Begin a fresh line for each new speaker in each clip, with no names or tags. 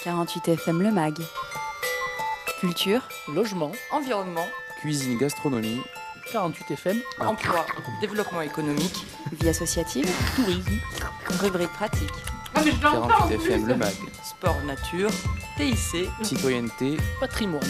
48 FM Le Mag. Culture,
Logement,
Environnement,
Cuisine, gastronomie,
48 FM,
emploi, développement économique,
vie associative,
tourisme,
rubrique pratique.
48 FM Le Mag,
sport nature, TIC,
citoyenneté,
patrimoine.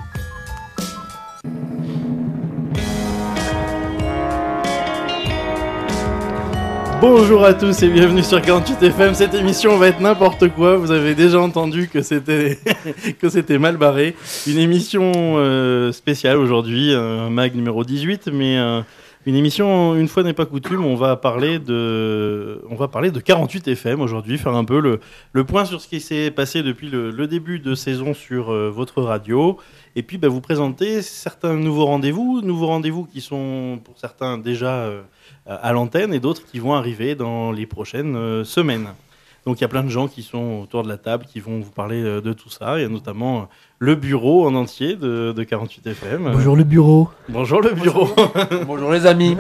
Bonjour à tous et bienvenue sur 48 FM. Cette émission va être n'importe quoi. Vous avez déjà entendu que c'était que c'était mal barré. Une émission spéciale aujourd'hui, un mag numéro 18, mais une émission, une fois n'est pas coutume, on va parler de 48 FM aujourd'hui, faire un peu le point sur ce qui s'est passé depuis le début de saison sur votre radio, et puis vous présenter certains nouveaux rendez-vous qui sont pour certains déjà à l'antenne et d'autres qui vont arriver dans les prochaines semaines. Donc il y a plein de gens qui sont autour de la table qui vont vous parler de tout ça. Il y a notamment le bureau en entier de 48 FM.
Bonjour le bureau.
Bonjour le bureau.
Bonjour les amis.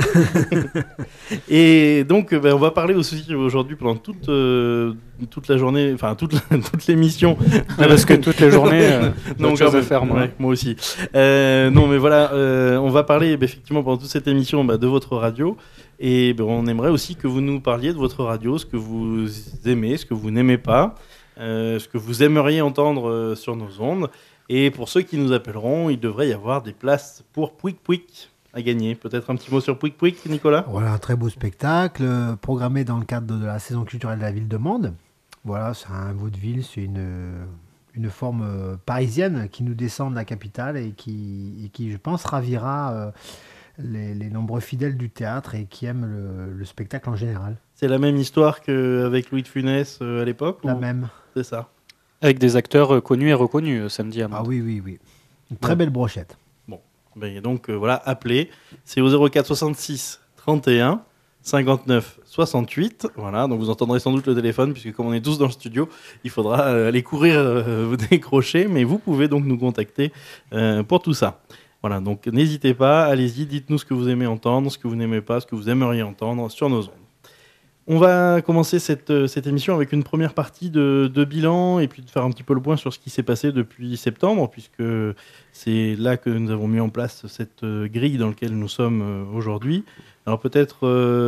Et donc on va parler aussi aujourd'hui pendant toute la journée, enfin toute l'émission.
Parce que toutes les journées,
donc
chose à faire moi.
Ouais, moi aussi. Non mais voilà, on va parler effectivement pendant toute cette émission de votre radio. Et on aimerait aussi que vous nous parliez de votre radio, ce que vous aimez, ce que vous n'aimez pas, ce que vous aimeriez entendre sur nos ondes. Et pour ceux qui nous appelleront, il devrait y avoir des places pour Pouic Pouic à gagner. Peut-être un petit mot sur Pouic Pouic, Nicolas ?
Voilà, un très beau spectacle programmé dans le cadre de la saison culturelle de la ville de Mende. Voilà, c'est un vaudeville, c'est une forme parisienne qui nous descend de la capitale et qui je pense, ravira les nombreux fidèles du théâtre et qui aiment le spectacle en général.
C'est la même histoire qu'avec Louis de Funès à l'époque ?
La même.
C'est ça.
Avec des acteurs connus et reconnus samedi à Mende.
Ah oui. Une très belle brochette.
Bon, donc voilà, appelez. C'est au 04 66 31 59 68. Voilà, donc vous entendrez sans doute le téléphone, puisque comme on est tous dans le studio, il faudra aller courir vous décrocher, mais vous pouvez donc nous contacter pour tout ça. Voilà, donc n'hésitez pas, allez-y, dites-nous ce que vous aimez entendre, ce que vous n'aimez pas, ce que vous aimeriez entendre sur nos ondes. On va commencer cette émission avec une première partie de bilan et puis de faire un petit peu le point sur ce qui s'est passé depuis septembre, puisque c'est là que nous avons mis en place cette grille dans laquelle nous sommes aujourd'hui. Alors peut-être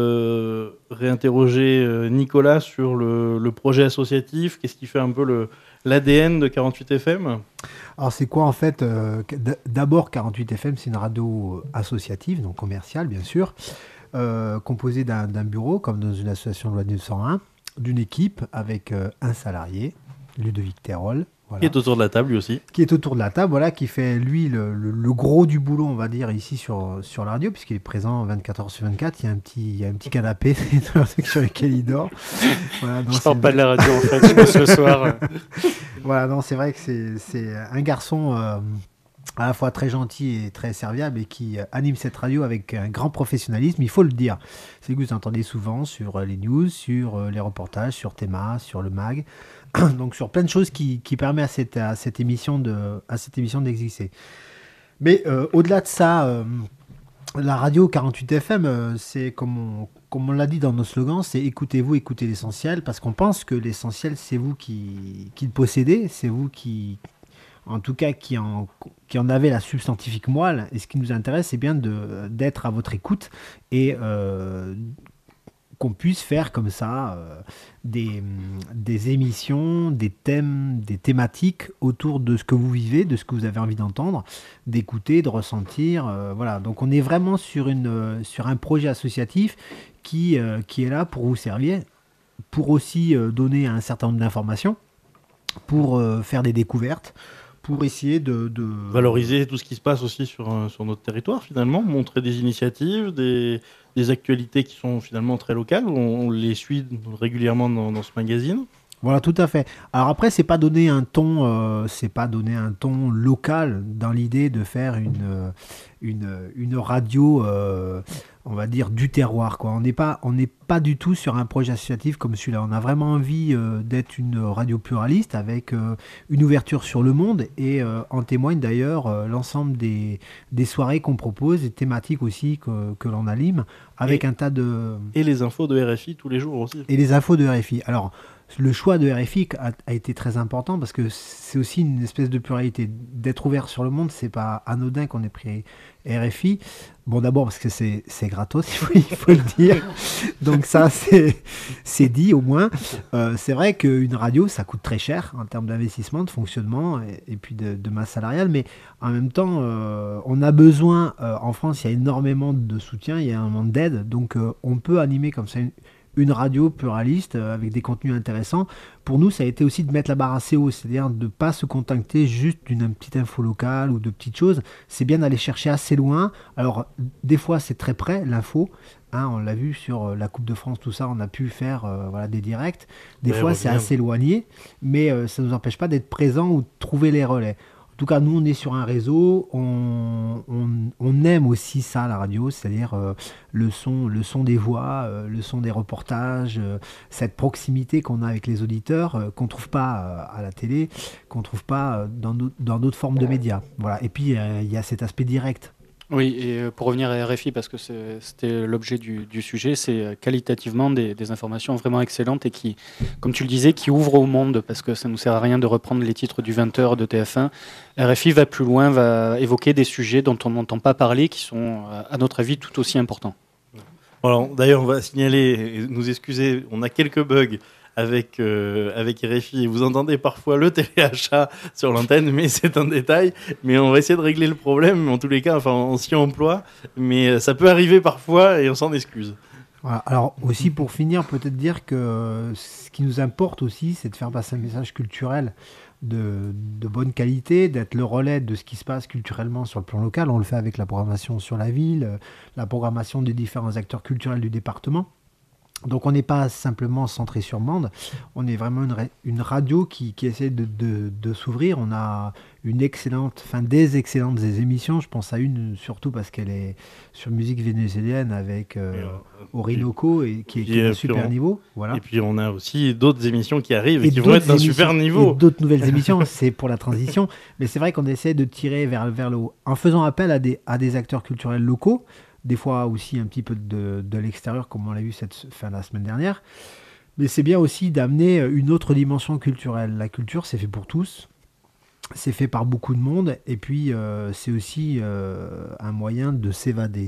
réinterroger Nicolas sur le projet associatif, qu'est-ce qui fait un peu l'ADN de 48 FM ?
Alors c'est quoi en fait d'abord 48 FM, c'est une radio associative, donc commerciale bien sûr, composée d'un bureau comme dans une association de loi 901, d'une équipe avec un salarié, Ludovic Terrol. Voilà.
Qui est autour de la table lui aussi.
Qui est autour de la table, voilà, qui fait lui le gros du boulot, on va dire, ici sur la radio, puisqu'il est présent 24h sur 24. Il y a un petit canapé sur lequel il dort. Voilà,
je parle pas de la radio en fait, ce soir.
Voilà, non, c'est vrai que c'est un garçon à la fois très gentil et très serviable et qui anime cette radio avec un grand professionnalisme, il faut le dire. C'est ce que vous entendez souvent sur les news, sur les reportages, sur Théma, sur le mag. Donc sur plein de choses qui permettent à cette émission d'exister. Mais au-delà de ça, la radio 48 FM, c'est comme on l'a dit dans nos slogans, c'est écoutez-vous, écoutez l'essentiel, parce qu'on pense que l'essentiel, c'est vous qui le possédez, c'est vous qui, en tout cas, qui en avez la substantifique moelle. Et ce qui nous intéresse, c'est bien d'être à votre écoute et qu'on puisse faire comme ça des émissions, des thèmes, des thématiques autour de ce que vous vivez, de ce que vous avez envie d'entendre, d'écouter, de ressentir. Voilà. Donc on est vraiment sur un projet associatif qui est là pour vous servir, pour aussi donner un certain nombre d'informations, pour faire des découvertes, pour essayer de
valoriser tout ce qui se passe aussi sur notre territoire finalement, montrer des initiatives, des actualités qui sont finalement très locales. On les suit régulièrement dans ce magazine.
Voilà, tout à fait. Alors après, c'est pas donner un ton local dans l'idée de faire une radio, on va dire du terroir, quoi. On n'est pas du tout sur un projet associatif comme celui-là. On a vraiment envie d'être une radio pluraliste avec une ouverture sur le monde et en témoigne d'ailleurs l'ensemble des soirées qu'on propose, des thématiques aussi que l'on anime avec un tas de...
Et les infos de RFI tous les jours aussi.
Et les infos de RFI. Alors, le choix de RFI a été très important parce que c'est aussi une espèce de pluralité. D'être ouvert sur le monde, c'est pas anodin qu'on ait pris RFI. Bon, d'abord parce que c'est gratos, il faut le dire. Donc ça, c'est dit au moins. C'est vrai qu'une radio, ça coûte très cher en termes d'investissement, de fonctionnement et puis de masse salariale. Mais en même temps, on a besoin, en France, il y a énormément de soutien, il y a énormément d'aide. Donc on peut animer comme ça une radio pluraliste avec des contenus intéressants. Pour nous, ça a été aussi de mettre la barre assez haut, c'est-à-dire de ne pas se contenter juste d'une petite info locale ou de petites choses. C'est bien d'aller chercher assez loin. Alors, des fois, c'est très près, l'info. Hein, on l'a vu sur la Coupe de France, tout ça, on a pu faire des directs. Des fois, c'est assez éloigné, mais ça ne nous empêche pas d'être présent ou de trouver les relais. En tout cas, nous, on est sur un réseau, on aime aussi ça, la radio, c'est-à-dire le son des voix, le son des reportages, cette proximité qu'on a avec les auditeurs, qu'on ne trouve pas à la télé, qu'on ne trouve pas dans d'autres formes de médias. Voilà. Et puis, il y a cet aspect direct.
Oui, et pour revenir à RFI, parce que c'était l'objet du sujet, c'est qualitativement des informations vraiment excellentes et qui, comme tu le disais, qui ouvrent au monde, parce que ça ne nous sert à rien de reprendre les titres du 20h de TF1. RFI va plus loin, va évoquer des sujets dont on n'entend pas parler, qui sont, à notre avis, tout aussi importants.
Alors, d'ailleurs, on va signaler, nous excuser, on a quelques bugs avec RFI et vous entendez parfois le téléachat sur l'antenne, mais c'est un détail. Mais on va essayer de régler le problème. En tous les cas, enfin, on s'y emploie, mais ça peut arriver parfois et on s'en excuse.
Voilà. Alors aussi pour finir, peut-être dire que ce qui nous importe aussi, c'est de faire passer un message culturel de bonne qualité, d'être le relais de ce qui se passe culturellement sur le plan local. On le fait avec la programmation sur la ville, la programmation des différents acteurs culturels du département. Donc on n'est pas simplement centré sur Mende, on est vraiment une radio qui essaie de s'ouvrir. On a des excellentes émissions. Je pense à une surtout parce qu'elle est sur musique vénézuélienne avec Orinoco et qui est un super niveau. Voilà.
Et puis on a aussi d'autres émissions qui arrivent et qui vont être d'un super niveau.
Et d'autres nouvelles émissions, c'est pour la transition. Mais c'est vrai qu'on essaie de tirer vers le haut en faisant appel à des acteurs culturels locaux. Des fois aussi un petit peu de l'extérieur, comme on l'a vu la semaine dernière. Mais c'est bien aussi d'amener une autre dimension culturelle. La culture, c'est fait pour tous, c'est fait par beaucoup de monde, et puis c'est aussi un moyen de s'évader.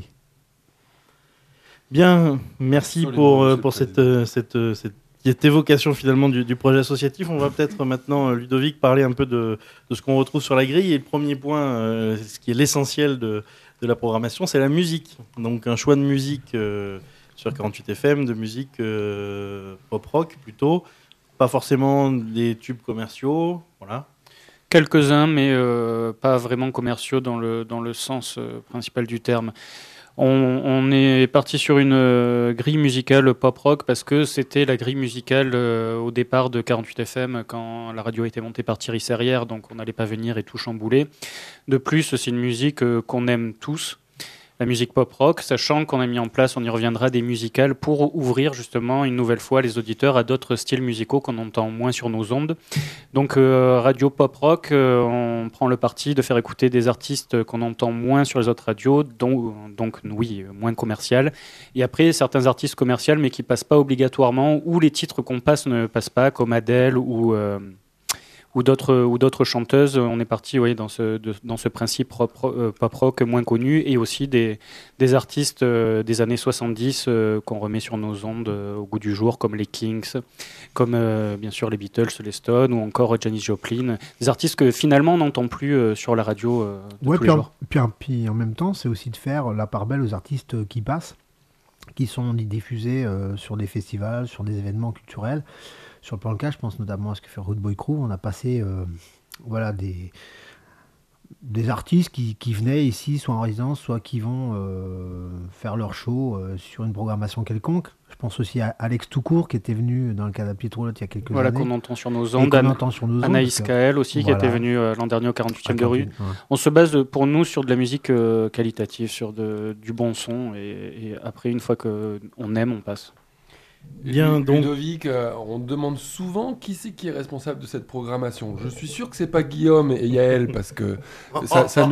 Bien, merci pour cette évocation finalement du projet associatif. On va peut-être maintenant, Ludovic, parler un peu de ce qu'on retrouve sur la grille. Et le premier point, ce qui est l'essentiel de la programmation, c'est la musique. Donc un choix de musique sur 48 FM, de musique pop-rock plutôt, pas forcément des tubes commerciaux, voilà.
Quelques-uns, mais pas vraiment commerciaux dans le sens principal du terme. On est parti sur une grille musicale pop-rock parce que c'était la grille musicale au départ de 48 FM quand la radio a été montée par Thierry Serrière, donc on n'allait pas venir et tout chambouler. De plus, c'est une musique qu'on aime tous, la musique pop-rock, sachant qu'on a mis en place, on y reviendra, des musicales pour ouvrir justement une nouvelle fois les auditeurs à d'autres styles musicaux qu'on entend moins sur nos ondes. Donc radio pop-rock, on prend le parti de faire écouter des artistes qu'on entend moins sur les autres radios, donc oui, moins commerciales. Et après, certains artistes commerciaux mais qui passent pas obligatoirement, ou les titres qu'on passe ne passent pas, comme Adele ou d'autres chanteuses. On est parti dans ce principe pop-rock moins connu, et aussi des artistes des années 70 qu'on remet sur nos ondes au goût du jour, comme les Kings, comme bien sûr les Beatles, les Stones, ou encore Janis Joplin. Des artistes que finalement on n'entend plus sur la radio tous les jours.
Puis en même temps, c'est aussi de faire la part belle aux artistes qui passent, qui sont diffusés sur des festivals, sur des événements culturels. Sur le plan local, je pense notamment à ce que fait Rude Boy Crew. On a passé des artistes qui venaient ici, soit en résidence, soit qui vont faire leur show sur une programmation quelconque. Je pense aussi à Alex Toucourt qui était venu dans le cas d'Apietroulotte il y a quelques années.
Qu'on entend sur nos ondes. Anaïs Kael aussi, qui était venue l'an dernier au 48e de rue. Ouais. On se base pour nous sur de la musique qualitative, sur du bon son, et après, une fois qu'on aime, on passe.
Bien, donc...
Ludovic, on demande souvent qui c'est qui est responsable de cette programmation. Je suis sûr que c'est pas Guillaume et Yaël parce que ça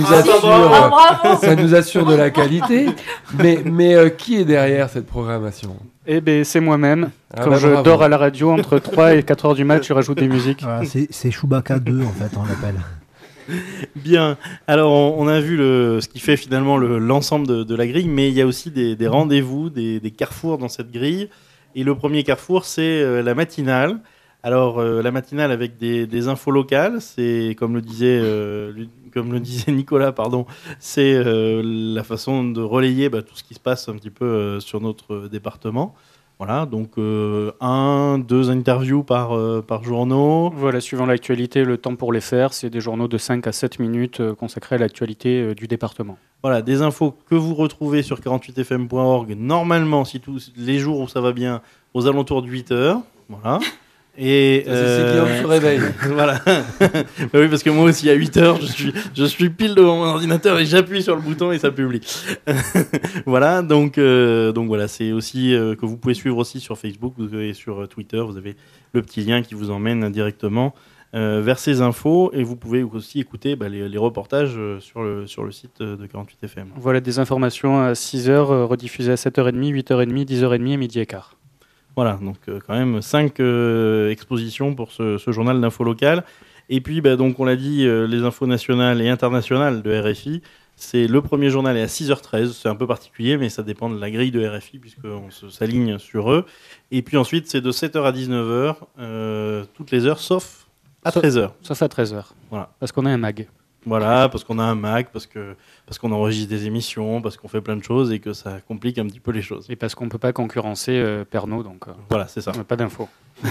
nous assure de la qualité. Mais qui est derrière cette programmation ?
Eh ben, c'est moi-même. Quand
bah,
je
bravo.
dors à la radio, entre 3 et 4 heures du match, je rajoute des musiques.
Voilà, c'est Chewbacca 2 en fait, on l'appelle.
Bien, alors on a vu ce qui fait finalement l'ensemble de la grille, mais il y a aussi des rendez-vous, des carrefours dans cette grille. Et le premier carrefour, c'est la matinale. Alors la matinale avec des infos locales, c'est comme le disait Nicolas, c'est la façon de relayer tout ce qui se passe un petit peu sur notre département. Voilà, donc 2 interviews par journaux.
Voilà, suivant l'actualité, le temps pour les faire, c'est des journaux de 5 à 7 minutes consacrés à l'actualité du département.
Voilà, des infos que vous retrouvez sur 48fm.org, normalement, si tous les jours où ça va bien, aux alentours de 8h. Voilà. Et
c'est Guillaume se réveille.
Voilà. Oui, parce que moi aussi, à 8h, je suis pile devant mon ordinateur et j'appuie sur le bouton et ça publie. Voilà, donc voilà, c'est aussi que vous pouvez suivre aussi sur Facebook et sur Twitter. Vous avez le petit lien qui vous emmène directement vers ces infos et vous pouvez aussi écouter les reportages sur le site de 48FM.
Voilà des informations à 6h, rediffusées à 7h30, 8h30, 10h30 et midi et quart.
Voilà, donc quand même 5 expositions pour ce journal d'info locale. Et puis, donc on l'a dit, les infos nationales et internationales de RFI, c'est le premier journal est à 6h13. C'est un peu particulier, mais ça dépend de la grille de RFI, puisqu'on s'aligne sur eux. Et puis ensuite, c'est de 7h à 19h, toutes les heures, sauf à 13h.
Sauf à 13h,
voilà.
Parce qu'on a un mag.
Voilà, parce qu'on a un Mac, parce qu'on enregistre des émissions, parce qu'on fait plein de choses et que ça complique un petit peu les choses.
Et parce qu'on ne peut pas concurrencer Pernod, donc
voilà, c'est ça.
On n'a pas d'infos.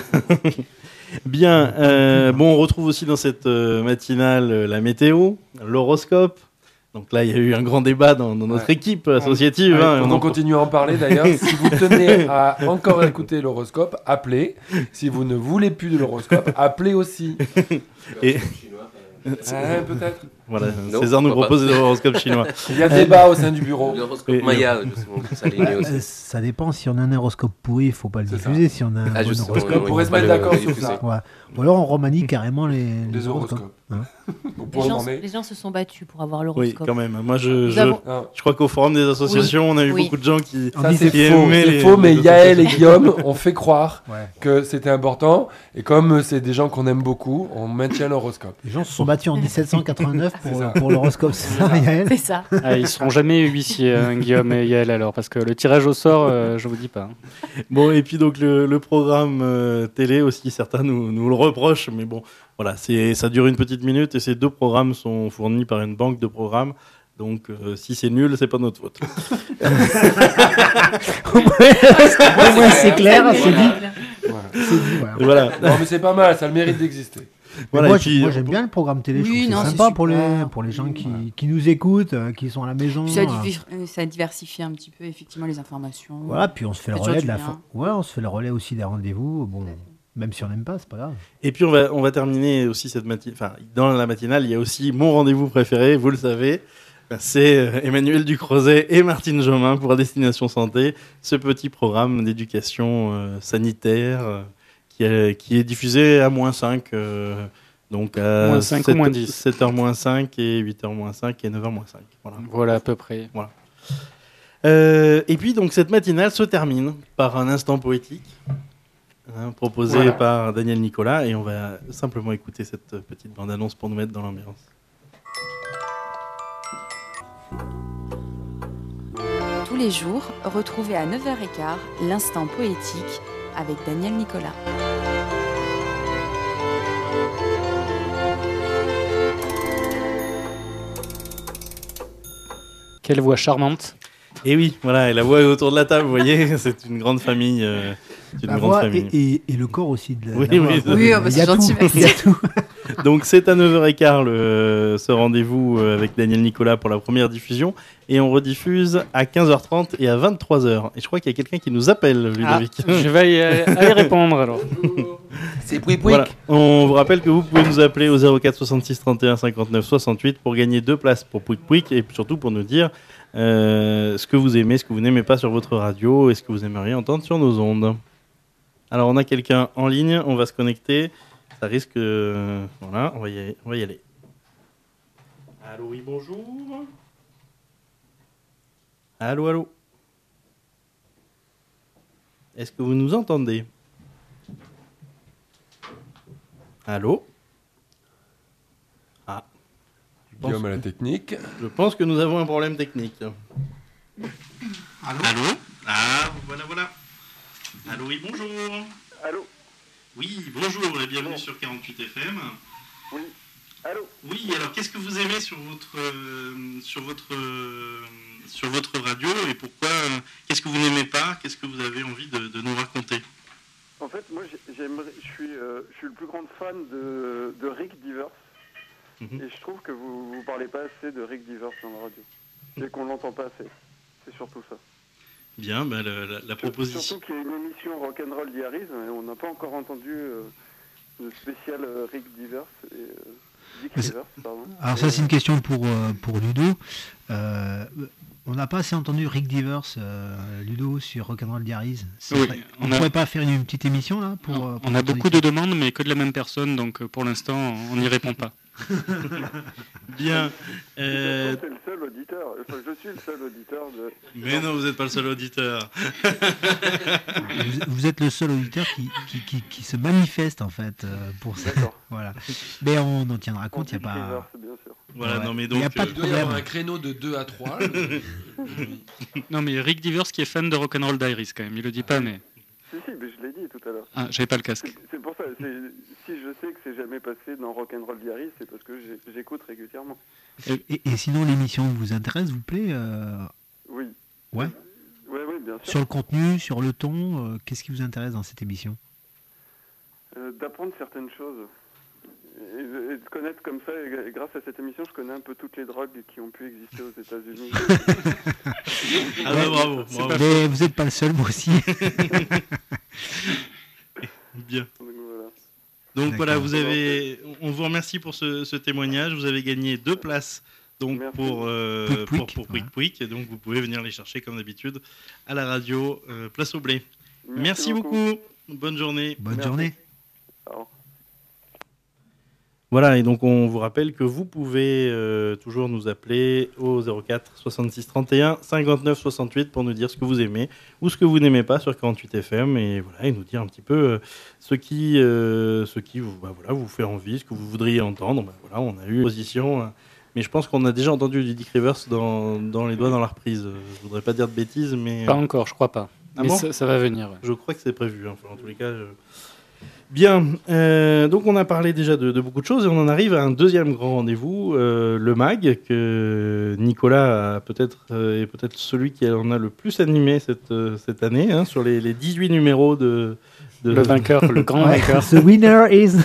Bien, on retrouve aussi dans cette matinale la météo, l'horoscope. Donc là, il y a eu un grand débat dans notre équipe associative.
On continue à en parler d'ailleurs. Si vous tenez à encore écouter l'horoscope, appelez. Si vous ne voulez plus de l'horoscope, appelez aussi.
Et...
peut-être.
Voilà, César nous propose des horoscopes chinois.
Il y a débat au sein du bureau.
L'horoscope Maya,
ça dépend. Si on a un horoscope pourri, il ne faut pas le diffuser. Si on a un bon horoscope,
on pourrait se mettre d'accord sur ça.
Ouais. Ou alors on remanie carrément les
horoscopes.
Hein.
Les gens se sont battus pour avoir l'horoscope.
Oui, quand même. Moi, je crois qu'au forum des associations, on a eu beaucoup de gens qui
c'est faux, mais Yaël et Guillaume ont fait croire que c'était important. Et comme c'est des gens qu'on aime beaucoup, on maintient l'horoscope.
Les gens se sont battus en 1789 pour l'horoscope, c'est ça, Yaël ?
C'est ça.
Ils ne seront jamais huissiers, Guillaume et Yaël, alors, parce que le tirage au sort, je ne vous dis pas.
Bon, et puis donc le programme télé aussi, certains nous le reprochent, mais bon, voilà, ça dure une petite minute et ces 2 programmes sont fournis par une banque de programmes. Donc, si c'est nul, c'est pas notre faute.
Au moins, c'est clair, c'est dit.
Voilà.
Non, mais c'est pas mal, ça a le mérite d'exister.
Voilà,
moi, j'aime bien le programme télé.
Oui,
je trouve que c'est sympa pour les gens qui nous écoutent, qui sont à la maison.
Ça diversifie un petit peu effectivement les informations.
Voilà, puis on se fait le relais on se fait le relais aussi des rendez-vous. Bon, même si on n'aime pas, c'est pas grave.
Et puis on va terminer aussi cette matinale. Enfin, dans la matinale, il y a aussi mon rendez-vous préféré, vous le savez. C'est Emmanuel Ducrozet et Martine Jomain pour Destination Santé, ce petit programme d'éducation sanitaire qui est diffusé à -5, donc à
-5 ou -10.
7h-5 et 8h-5 et 9h-5.
Voilà à peu près.
Voilà. Et puis donc cette matinale se termine par un instant poétique proposé par Daniel Nicolas et on va simplement écouter cette petite bande-annonce pour nous mettre dans l'ambiance.
Tous les jours, retrouvez à 9h15 l'instant poétique avec Daniel Nicolas.
Quelle voix charmante.
Et oui, voilà, et la voix est autour de la table, vous voyez, c'est une grande famille.
La voix et le corps aussi.
C'est gentil, merci.
Il y a tout.
Donc c'est à 9h15 ce rendez-vous avec Daniel Nicolas pour la première diffusion et on rediffuse à 15h30 et à 23h. Et je crois qu'il y a quelqu'un qui nous appelle, Ludovic.
Je vais aller répondre alors.
C'est Pouic.
Voilà. On vous rappelle que vous pouvez nous appeler au 04 66 31 59 68 pour gagner 2 places pour Pouic et surtout pour nous dire ce que vous aimez, ce que vous n'aimez pas sur votre radio et ce que vous aimeriez entendre sur nos ondes. Alors on a quelqu'un en ligne, on va se connecter. Ça risque... voilà, on va y aller. Allô, oui, bonjour. Allô. Est-ce que vous nous entendez? Allô? Ah.
Guillaume à la technique.
Je pense que nous avons un problème technique. Allô? Ah, voilà. Allô, oui, bonjour.
Allô?
Oui, bonjour et bienvenue sur 48 FM.
Oui. Allô?
Oui, alors qu'est-ce que vous aimez sur votre radio et pourquoi? Qu'est-ce que vous n'aimez pas? Qu'est-ce que vous avez envie de nous raconter?
En fait, moi, je suis le plus grand fan de Rick Divers. Et je trouve que vous parlez pas assez de Rick Divers dans la radio. Et qu'on l'entend pas assez. C'est surtout ça.
Bien, bah, la proposition...
Surtout qu'il y a une émission Rock'n'Roll Diaries, et on n'a pas encore entendu le spécial Rick Divers et Dick Rivers, pardon.
Alors ça, c'est une question pour Ludo. On n'a pas assez entendu Rick Divers, Ludo, sur Rock'n'Roll Diaries.
Oui,
on ne pourrait pas faire une petite émission là
on a beaucoup de demandes, mais que de la même personne, donc pour l'instant, on n'y répond pas.
Bien.
C'est le seul auditeur. Enfin, je suis le seul auditeur de...
Mais non, vous n'êtes pas le seul auditeur.
vous êtes le seul auditeur qui se manifeste en fait pour ça. Voilà. Mais on en tiendra compte, il n'y a pas...
Voilà,
ouais.
Non mais donc...
Il doit y avoir un créneau de 2 à 3.
Non mais Rick Divers qui est fan de Rock'n'Roll Diaries quand même, il le dit pas mais...
Si, mais je l'ai dit tout à l'heure.
Ah, j'avais pas le casque.
C'est pour ça, si je sais que c'est jamais passé dans Rock'n'Roll Diaries, c'est parce que j'écoute régulièrement.
Et sinon, l'émission vous intéresse, vous plaît
Oui.
Ouais.
Oui, bien sûr.
Sur le contenu, sur le ton, qu'est-ce qui vous intéresse dans cette émission?
D'apprendre certaines choses. Et de connaître comme ça, et grâce à cette émission, je connais un peu toutes les drogues qui ont pu exister aux États-Unis.
Ah bah, bravo.
Mais vous n'êtes pas le seul, moi aussi.
Bien. Donc voilà, on vous remercie pour ce témoignage. Vous avez gagné 2 places donc pour Pouic Pouic. Et donc vous pouvez venir les chercher comme d'habitude à la radio Place au Blé. Merci beaucoup. Bonne journée.
Bonne journée.
Voilà, et donc on vous rappelle que vous pouvez toujours nous appeler au 04 66 31 59 68 pour nous dire ce que vous aimez ou ce que vous n'aimez pas sur 48 FM et voilà, et nous dire un petit peu ce qui vous fait envie, ce que vous voudriez entendre. Voilà, on a eu une position, mais je pense qu'on a déjà entendu du Dick Rivers dans Les Doigts dans la reprise. Je voudrais pas dire de bêtises, mais...
Pas encore, je crois pas.
Ah
mais
bon
ça va venir. Ouais.
Je crois que c'est prévu, enfin, en tous les cas... Bien, donc on a parlé déjà de beaucoup de choses et on en arrive à un deuxième grand rendez-vous, le MAG, que Nicolas est peut-être celui qui en a le plus animé cette année, hein, sur les 18 numéros de...
Le vainqueur, le grand vainqueur.
The winner is...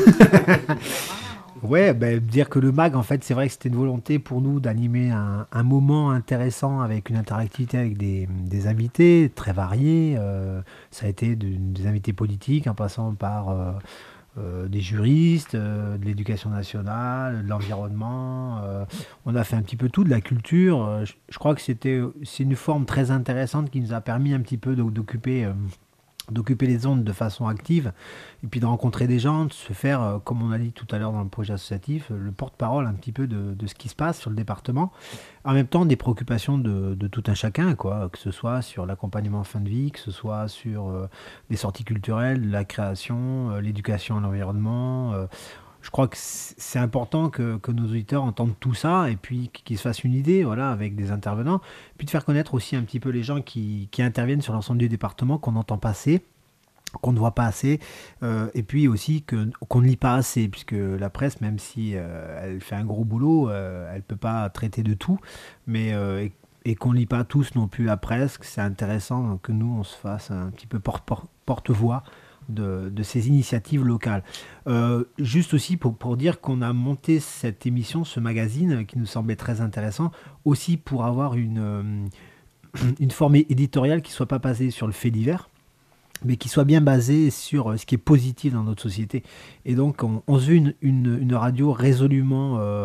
Ouais, dire que le MAG, en fait, c'est vrai que c'était une volonté pour nous d'animer un moment intéressant avec une interactivité avec des invités très variés. Ça a été des invités politiques en passant par des juristes, de l'éducation nationale, de l'environnement. On a fait un petit peu tout, de la culture. Je crois que c'est une forme très intéressante qui nous a permis un petit peu d'occuper les ondes de façon active et puis de rencontrer des gens, de se faire, comme on a dit tout à l'heure dans le projet associatif, le porte-parole un petit peu de ce qui se passe sur le département. En même temps, des préoccupations de tout un chacun, quoi, que ce soit sur l'accompagnement en fin de vie, que ce soit sur les sorties culturelles, la création, l'éducation à l'environnement. Je crois que c'est important que nos auditeurs entendent tout ça et puis qu'ils se fassent une idée, voilà, avec des intervenants. Puis de faire connaître aussi un petit peu les gens qui interviennent sur l'ensemble du département, qu'on n'entend pas assez, qu'on ne voit pas assez, et puis aussi qu'on ne lit pas assez, puisque la presse, même si elle fait un gros boulot, elle ne peut pas traiter de tout, mais et qu'on ne lit pas tous non plus la presse, c'est intéressant que nous, on se fasse un petit peu porte-voix de ces initiatives locales. Juste aussi pour dire qu'on a monté cette émission, ce magazine, qui nous semblait très intéressant, aussi pour avoir une forme éditoriale qui ne soit pas basée sur le fait divers, mais qui soit bien basée sur ce qui est positif dans notre société. Et donc, on se veut une radio résolument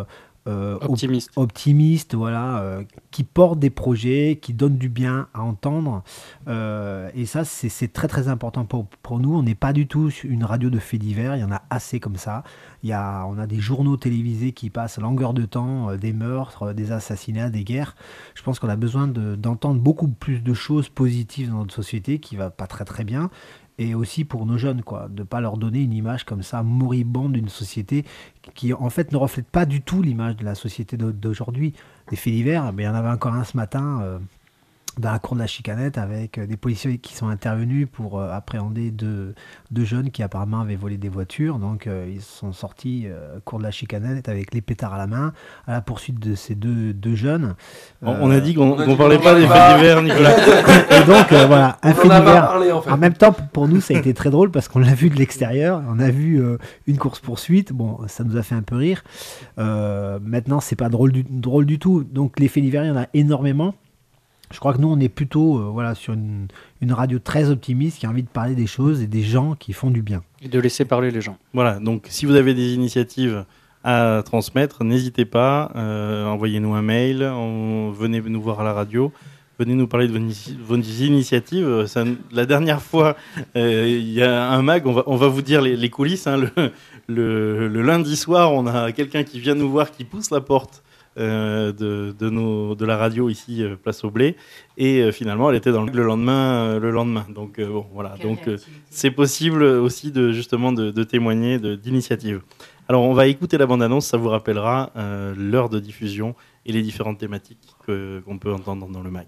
optimistes, voilà, qui portent des projets, qui donnent du bien à entendre. Et ça, c'est très très important pour nous. On n'est pas du tout une radio de faits divers, il y en a assez comme ça. On a des journaux télévisés qui passent à longueur de temps, des meurtres, des assassinats, des guerres. Je pense qu'on a besoin d'entendre beaucoup plus de choses positives dans notre société qui va pas très très bien. Et aussi pour nos jeunes, quoi, de ne pas leur donner une image comme ça moribonde d'une société qui en fait ne reflète pas du tout l'image de la société d'aujourd'hui. Les faits divers, il y en avait encore un ce matin dans la cour de la Chicanette avec des policiers qui sont intervenus pour appréhender deux jeunes qui apparemment avaient volé des voitures. Donc ils sont sortis cour de la Chicanette avec les pétards à la main à la poursuite de ces deux jeunes.
On a dit qu'on ne parlait pas des faits divers, Nicolas.
Et donc voilà, un fait divers. En même temps, pour nous, ça a été très drôle parce qu'on l'a vu de l'extérieur. On a vu une course-poursuite. Bon, ça nous a fait un peu rire. Maintenant, c'est pas drôle du tout. Donc les faits divers, il y en a énormément. Je crois que nous, on est plutôt sur une radio très optimiste qui a envie de parler des choses et des gens qui font du bien.
Et de laisser parler les gens.
Voilà, donc si vous avez des initiatives à transmettre, n'hésitez pas, envoyez-nous un mail, venez nous voir à la radio, venez nous parler de vos initiatives. La dernière fois, il y a un mag, on va vous dire les coulisses. Hein, le lundi soir, on a quelqu'un qui vient nous voir, qui pousse la porte de la radio ici, Place au Blé, et finalement elle était dans le lendemain. Donc bon, voilà. Donc c'est possible aussi de témoigner d'initiatives. Alors on va écouter la bande-annonce, ça vous rappellera l'heure de diffusion et les différentes thématiques qu'on peut entendre dans le mag.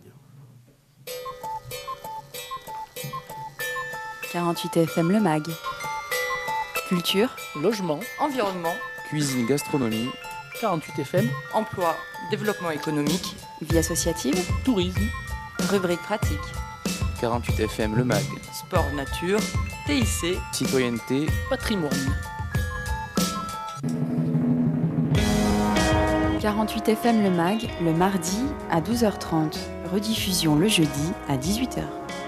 48 FM le mag. Culture,
logement, environnement,
Cuisine, gastronomie,
48 FM, emploi, développement économique,
vie associative,
tourisme,
rubrique pratique,
48 FM le mag,
sport nature, TIC,
citoyenneté,
patrimoine.
48 FM le mag, le mardi à 12h30. Rediffusion le jeudi à 18h.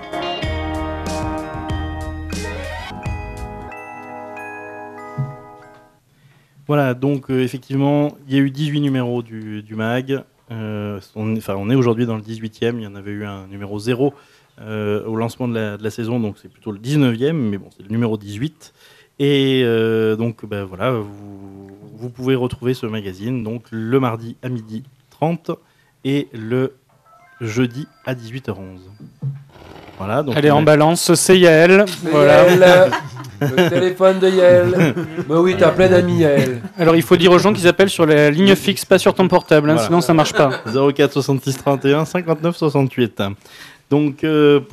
Voilà, donc effectivement, il y a eu 18 numéros du mag. On est aujourd'hui dans le 18e, il y en avait eu un numéro 0 au lancement de la saison, donc c'est plutôt le 19e, mais bon, c'est le numéro 18. Et donc, voilà, vous pouvez retrouver ce magazine donc, le mardi à 12h30 et le jeudi à 18h11. Voilà, donc
allez, en balance, c'est Yael.
Voilà. Le téléphone de Yael. Mais oui, t'as plein d'amis, Yael.
Alors, il faut dire aux gens qu'ils appellent sur la ligne fixe, pas sur ton portable, voilà. Sinon ça marche pas.
04 66 31 59 68. Donc,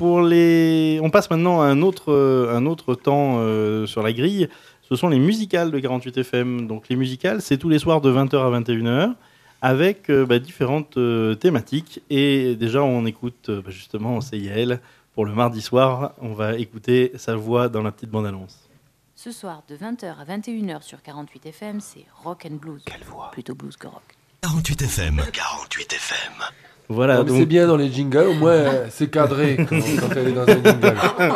on passe maintenant à un autre temps sur la grille. Ce sont les musicales de 48 FM. Donc, les musicales, c'est tous les soirs de 20h à 21h avec différentes thématiques. Et déjà, on écoute justement, c'est Yael. Pour le mardi soir, on va écouter sa voix dans la petite bande-annonce.
Ce soir, de 20h à 21h sur 48 FM, c'est Rock and Blues.
Quelle voix ?
Plutôt blues que rock.
48 FM. 48 FM.
Voilà.
Donc... C'est bien dans les jingles, au moins c'est cadré quand elle est dans un jingle.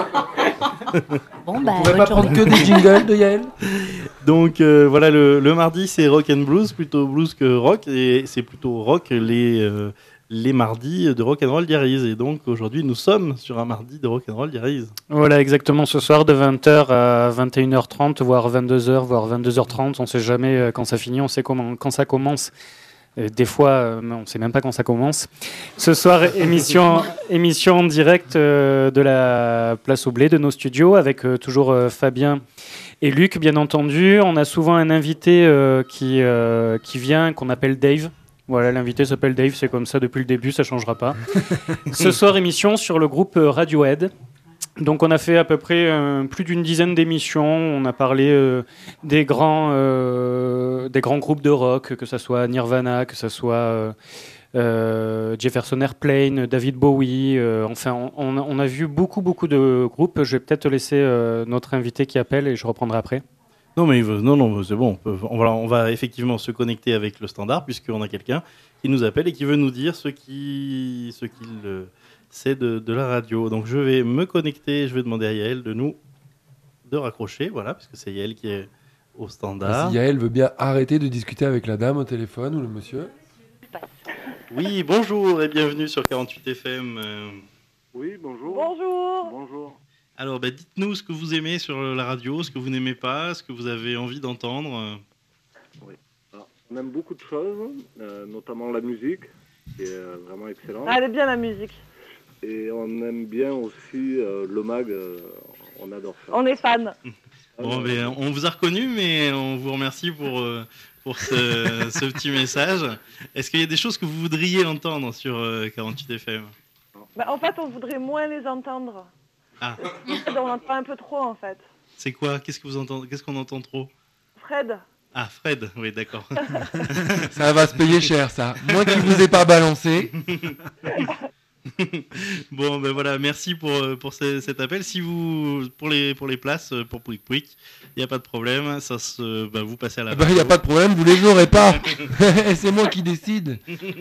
Bon,
on pourrait pas prendre que des jingles de Yael.
Donc voilà, le mardi c'est Rock and Blues, plutôt blues que rock, et c'est plutôt rock les mardis de Rock'n'Roll Diaries. Et donc aujourd'hui nous sommes sur un mardi de Rock'n'Roll Diaries.
Voilà, exactement, ce soir de 20h à 21h30, voire 22h, voire 22h30, on ne sait jamais quand ça finit, on sait quand ça commence. Des fois, on ne sait même pas quand ça commence. Ce soir, émission en direct de la Place au Blé, de nos studios, avec toujours Fabien et Luc, bien entendu. On a souvent un invité qui vient, qu'on appelle Dave. Voilà, l'invité s'appelle Dave, c'est comme ça depuis le début, ça ne changera pas. Ce soir, émission sur le groupe Radiohead. Donc on a fait à peu près plus d'une dizaine d'émissions. On a parlé des grands groupes de rock, que ce soit Nirvana, que ce soit Jefferson Airplane, David Bowie. Enfin, on a vu beaucoup de groupes. Je vais peut-être laisser notre invité qui appelle et je reprendrai après.
Non, mais non, c'est bon. On va effectivement se connecter avec le standard puisqu'on a quelqu'un qui nous appelle et qui veut nous dire ce qu'il sait de la radio. Donc je vais me connecter, je vais demander à Yael de raccrocher, voilà, parce que c'est Yael qui est au standard.
Si Yael veut bien arrêter de discuter avec la dame au téléphone ou le monsieur.
Oui, bonjour et bienvenue sur 48 FM.
Oui, bonjour.
Bonjour.
Bonjour.
Alors, dites-nous ce que vous aimez sur la radio, ce que vous n'aimez pas, ce que vous avez envie d'entendre.
Oui. Alors, on aime beaucoup de choses, notamment la musique, qui est vraiment excellente.
Ah, elle est bien la musique.
Et on aime bien aussi le mag, on adore ça.
On est fan.
Bon, on vous a reconnu, mais on vous remercie pour ce petit message. Est-ce qu'il y a des choses que vous voudriez entendre sur 48 FM ?
En fait, on voudrait moins les entendre.
Ah.
On entend un peu trop, en fait.
C'est quoi ? Qu'est-ce que vous entendez ? Qu'est-ce qu'on entend trop ?
Fred.
Ah, Fred, oui, d'accord.
Ça va se payer cher, ça. Moi qui vous ai pas balancé.
Bon, voilà, merci pour cet appel. Si vous, pour les places, pour Pouic Pouic, il n'y a pas de problème. Vous passez à la.
Il n'y a pas de problème, vous les aurez pas. C'est moi qui décide.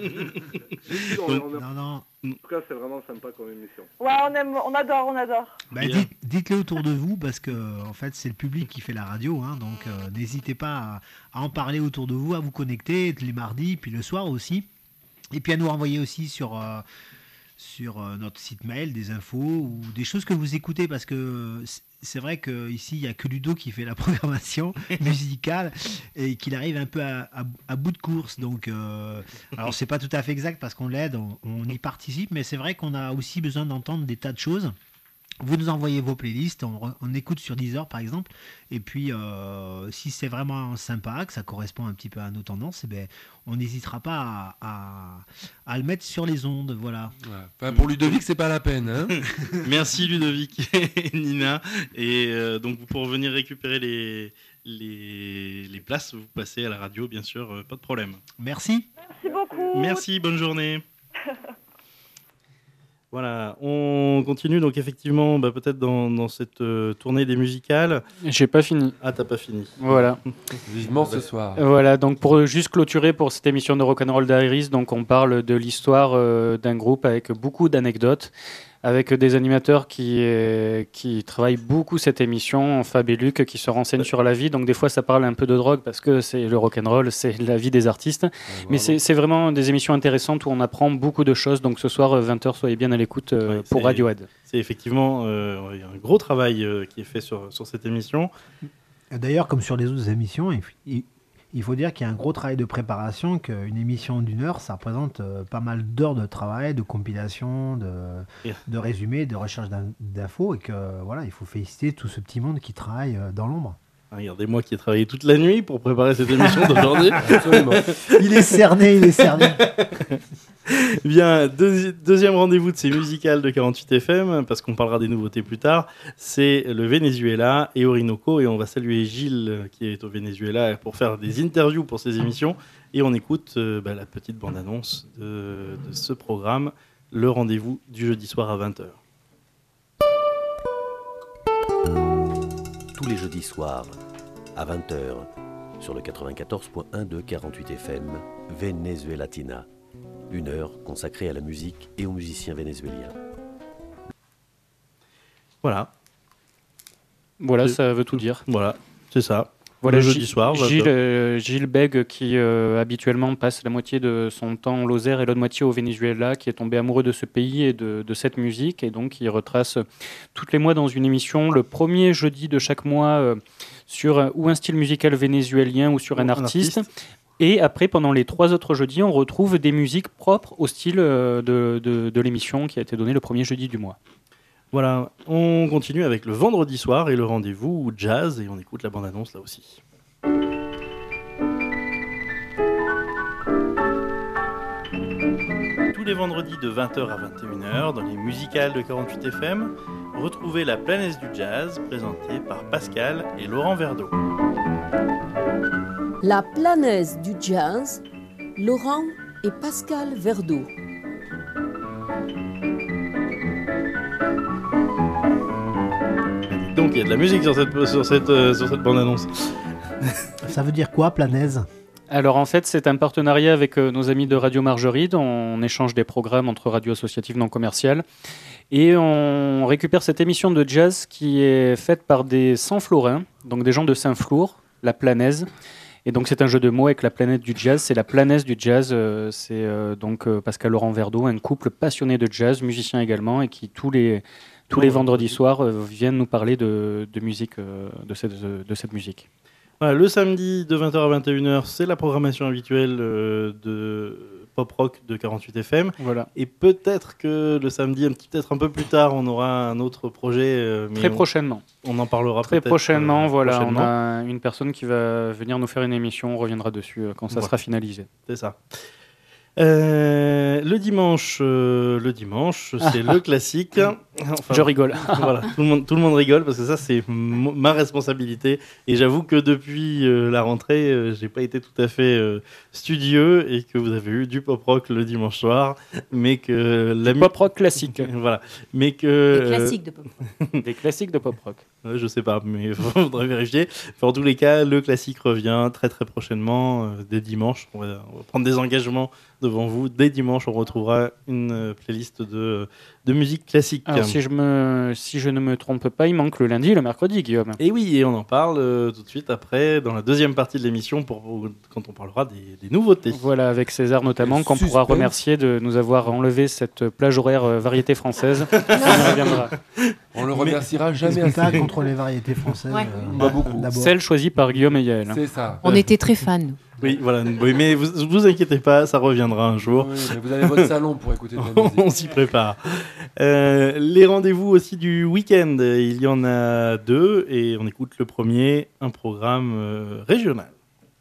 Non.
En tout cas, c'est vraiment sympa comme émission.
Ouais, on adore.
Dites-le autour de vous parce que en fait c'est le public qui fait la radio, hein, donc n'hésitez pas à en parler autour de vous, à vous connecter les mardis, puis le soir aussi, et puis à nous renvoyer aussi sur notre site mail des infos ou des choses que vous écoutez, parce que c'est vrai qu'ici il n'y a que Ludo qui fait la programmation musicale et qu'il arrive un peu à bout de course, donc alors c'est pas tout à fait exact parce qu'on l'aide, on y participe, mais c'est vrai qu'on a aussi besoin d'entendre des tas de choses. Vous nous envoyez vos playlists, on écoute sur Deezer par exemple, et puis si c'est vraiment sympa, que ça correspond un petit peu à nos tendances, on n'hésitera pas à le mettre sur les ondes, voilà.
Ouais. Enfin, pour Ludovic, c'est pas la peine. Hein.
Merci Ludovic et Nina, et donc pour venir récupérer les places, vous passez à la radio, bien sûr, pas de problème.
Merci.
Merci beaucoup.
Merci, bonne journée. Voilà, on continue donc effectivement peut-être dans cette tournée des musicales.
J'ai pas fini.
Ah, t'as pas fini.
Voilà.
Vivement ce soir.
Voilà, donc pour juste clôturer pour cette émission de Rock'n'Roll Diaries, donc on parle de l'histoire d'un groupe avec beaucoup d'anecdotes, avec des animateurs qui travaillent beaucoup cette émission, Fab et Luc, qui se renseignent sur la vie. Donc des fois, ça parle un peu de drogue parce que c'est le rock'n'roll, c'est la vie des artistes. Mais c'est vraiment des émissions intéressantes où on apprend beaucoup de choses. Donc ce soir, 20h, soyez bien à l'écoute pour Radiohead.
C'est effectivement un gros travail qui est fait sur cette émission.
D'ailleurs, comme sur les autres émissions, il faut dire qu'il y a un gros travail de préparation, qu'une émission d'1 heure, ça représente pas mal d'heures de travail, de compilation, de résumé, de recherche d'infos, et que voilà, il faut féliciter tout ce petit monde qui travaille dans l'ombre.
Regardez-moi qui ai travaillé toute la nuit pour préparer cette émission d'aujourd'hui.
Absolument. Il est cerné.
Bien, deuxième rendez-vous de ces musicales de 48 FM, parce qu'on parlera des nouveautés plus tard, c'est le Venezuela et Orinoco, et on va saluer Gilles qui est au Venezuela pour faire des interviews pour ces émissions, et on écoute la petite bande-annonce de ce programme, le rendez-vous du jeudi soir à 20h.
Tous les jeudis soirs à 20h sur le 94.1 de 48 FM, Venezuelatina. 1 heure consacrée à la musique et aux musiciens vénézuéliens. Voilà,
ça veut tout dire.
Voilà, c'est ça.
Voilà,
le jeudi soir.
Gilles Bègue, qui habituellement passe la moitié de son temps en Lozère et l'autre moitié au Venezuela, qui est tombé amoureux de ce pays et de cette musique, et donc il retrace tous les mois dans une émission, le premier jeudi de chaque mois, sur ou un style musical vénézuélien ou sur un artiste. Et après, pendant les 3 autres jeudis, on retrouve des musiques propres au style de l'émission qui a été donnée le premier jeudi du mois.
Voilà, on continue avec le vendredi soir et le rendez-vous jazz, et on écoute la bande-annonce là aussi. Tous les vendredis de 20h à 21h, dans les musicales de 48 FM, retrouvez la planète du jazz, présentée par Pascal et Laurent Verdeau.
La planète du jazz, Laurent et Pascal Verdeau.
Donc il y a de la musique sur cette bande-annonce.
Ça veut dire quoi, Planaise ?
Alors en fait, c'est un partenariat avec nos amis de Radio Margeride. On échange des programmes entre radios associatives non commerciales. Et on récupère cette émission de jazz qui est faite par des Saint-Florins, donc des gens de Saint-Flour, la planaise. Et donc c'est un jeu de mots avec la planète du jazz. C'est la planèse du jazz. C'est donc Pascal Laurent Verdeau, un couple passionné de jazz, musicien également, et qui tous les vendredis soirs viennent nous parler de musique, de cette musique.
Voilà, le samedi de 20h à 21h, c'est la programmation habituelle de Pop Rock de 48 FM.
Voilà.
Et peut-être que le samedi, peut-être un peu plus tard, on aura un autre projet. Mais
très prochainement.
On en parlera
très
peut-être.
Prochainement, voilà.
Prochainement.
On a une personne qui va venir nous faire une émission. On reviendra dessus quand ça sera finalisé.
C'est ça. Le dimanche, c'est le classique. Enfin,
je rigole.
Voilà, tout le monde rigole parce que ça, c'est ma responsabilité. Et j'avoue que depuis la rentrée, j'ai pas été tout à fait studieux et que vous avez eu du pop rock le dimanche soir, mais que
pop rock classique.
Voilà, mais que
des classiques de pop rock.
Des classiques de pop rock.
Je sais pas, mais il faudrait vérifier. Enfin, en tous les cas, le classique revient très très prochainement, dès dimanche. On va prendre des engagements devant vous. Dès dimanche, on retrouvera une playlist de musique classique.
Alors, si je ne me trompe pas, il manque le lundi et le mercredi, Guillaume.
Et oui, et on en parle tout de suite après, dans la deuxième partie de l'émission, quand on parlera des nouveautés.
Voilà, avec César notamment, qu'on pourra remercier de nous avoir enlevé cette plage horaire variété française. On y reviendra.
On le remerciera jamais
assez. Contre les variétés françaises.
Ouais.
Pas beaucoup.
Celle choisie par Guillaume et Yael.
C'est ça.
On était très fans.
Oui, voilà. Oui, mais vous inquiétez pas, ça reviendra un jour.
Oui, mais vous avez votre salon pour écouter de la musique.
On s'y prépare. Les rendez-vous aussi du week-end, il y en a 2 et on écoute le premier, un programme régional.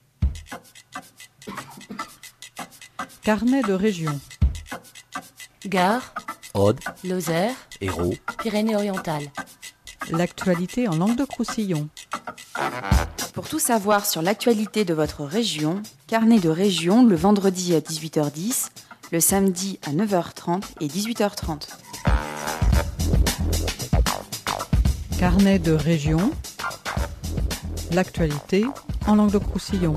Carnet de région.
Gare,
Aude,
Lozère,
Hérault,
Pyrénées-Orientales.
L'actualité en Languedoc-Roussillon.
Pour tout savoir sur l'actualité de votre région, Carnet de région le vendredi à 18h10, le samedi à 9h30 et 18h30.
Carnet de région. L'actualité en Languedoc-Roussillon.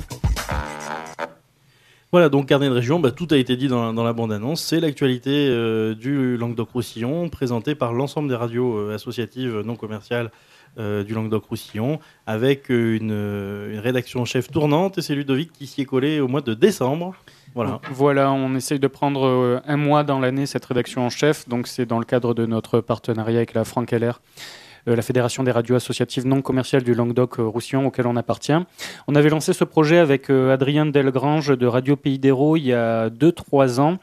Voilà, donc carnet de région, tout a été dit dans la bande-annonce. C'est l'actualité du Languedoc-Roussillon, présentée par l'ensemble des radios associatives non commerciales du Languedoc-Roussillon, avec une rédaction en chef tournante, et c'est Ludovic qui s'y est collé au mois de décembre.
Voilà, on essaye de prendre un mois dans l'année cette rédaction en chef, donc c'est dans le cadre de notre partenariat avec la Franck-LR, la Fédération des radios associatives non commerciales du Languedoc-Roussillon, auquel on appartient. On avait lancé ce projet avec Adrien Delgrange de Radio Pays d'Hérault il y a 2-3 ans,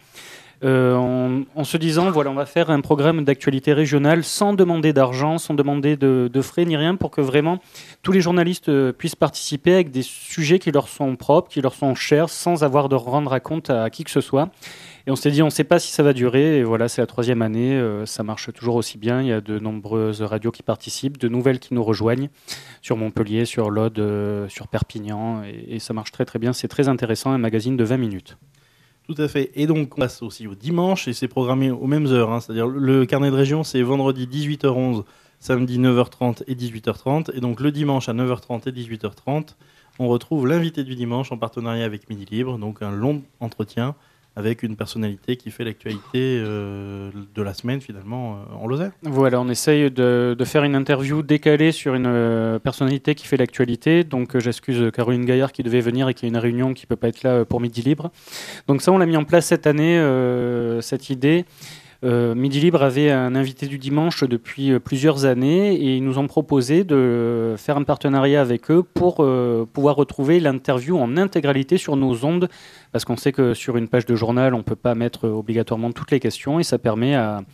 en se disant, voilà, on va faire un programme d'actualité régionale sans demander d'argent, sans demander de frais ni rien, pour que vraiment tous les journalistes puissent participer avec des sujets qui leur sont propres, qui leur sont chers, sans avoir de rendre à compte à qui que ce soit. Et on s'est dit, on ne sait pas si ça va durer, et voilà, c'est la 3e année, ça marche toujours aussi bien, il y a de nombreuses radios qui participent, de nouvelles qui nous rejoignent, sur Montpellier, sur l'Aude, sur Perpignan, et ça marche très très bien, c'est très intéressant, un magazine de 20 minutes.
Tout à fait, et donc on passe aussi au dimanche, et c'est programmé aux mêmes heures, c'est-à-dire le carnet de région, c'est vendredi 18h11, samedi 9h30 et 18h30, et donc le dimanche à 9h30 et 18h30, on retrouve l'invité du dimanche en partenariat avec Midi Libre, donc un long entretien avec une personnalité qui fait l'actualité de la semaine finalement en Lozère.
Voilà, on essaye de faire une interview décalée sur une personnalité qui fait l'actualité. Donc j'excuse Caroline Gaillard qui devait venir et qui a une réunion qui ne peut pas être là pour Midi Libre. Donc ça, on l'a mis en place cette année, cette idée. Midi Libre avait un invité du dimanche depuis plusieurs années et ils nous ont proposé de faire un partenariat avec eux pour pouvoir retrouver l'interview en intégralité sur nos ondes, parce qu'on sait que sur une page de journal on ne peut pas mettre obligatoirement toutes les questions, et ça permet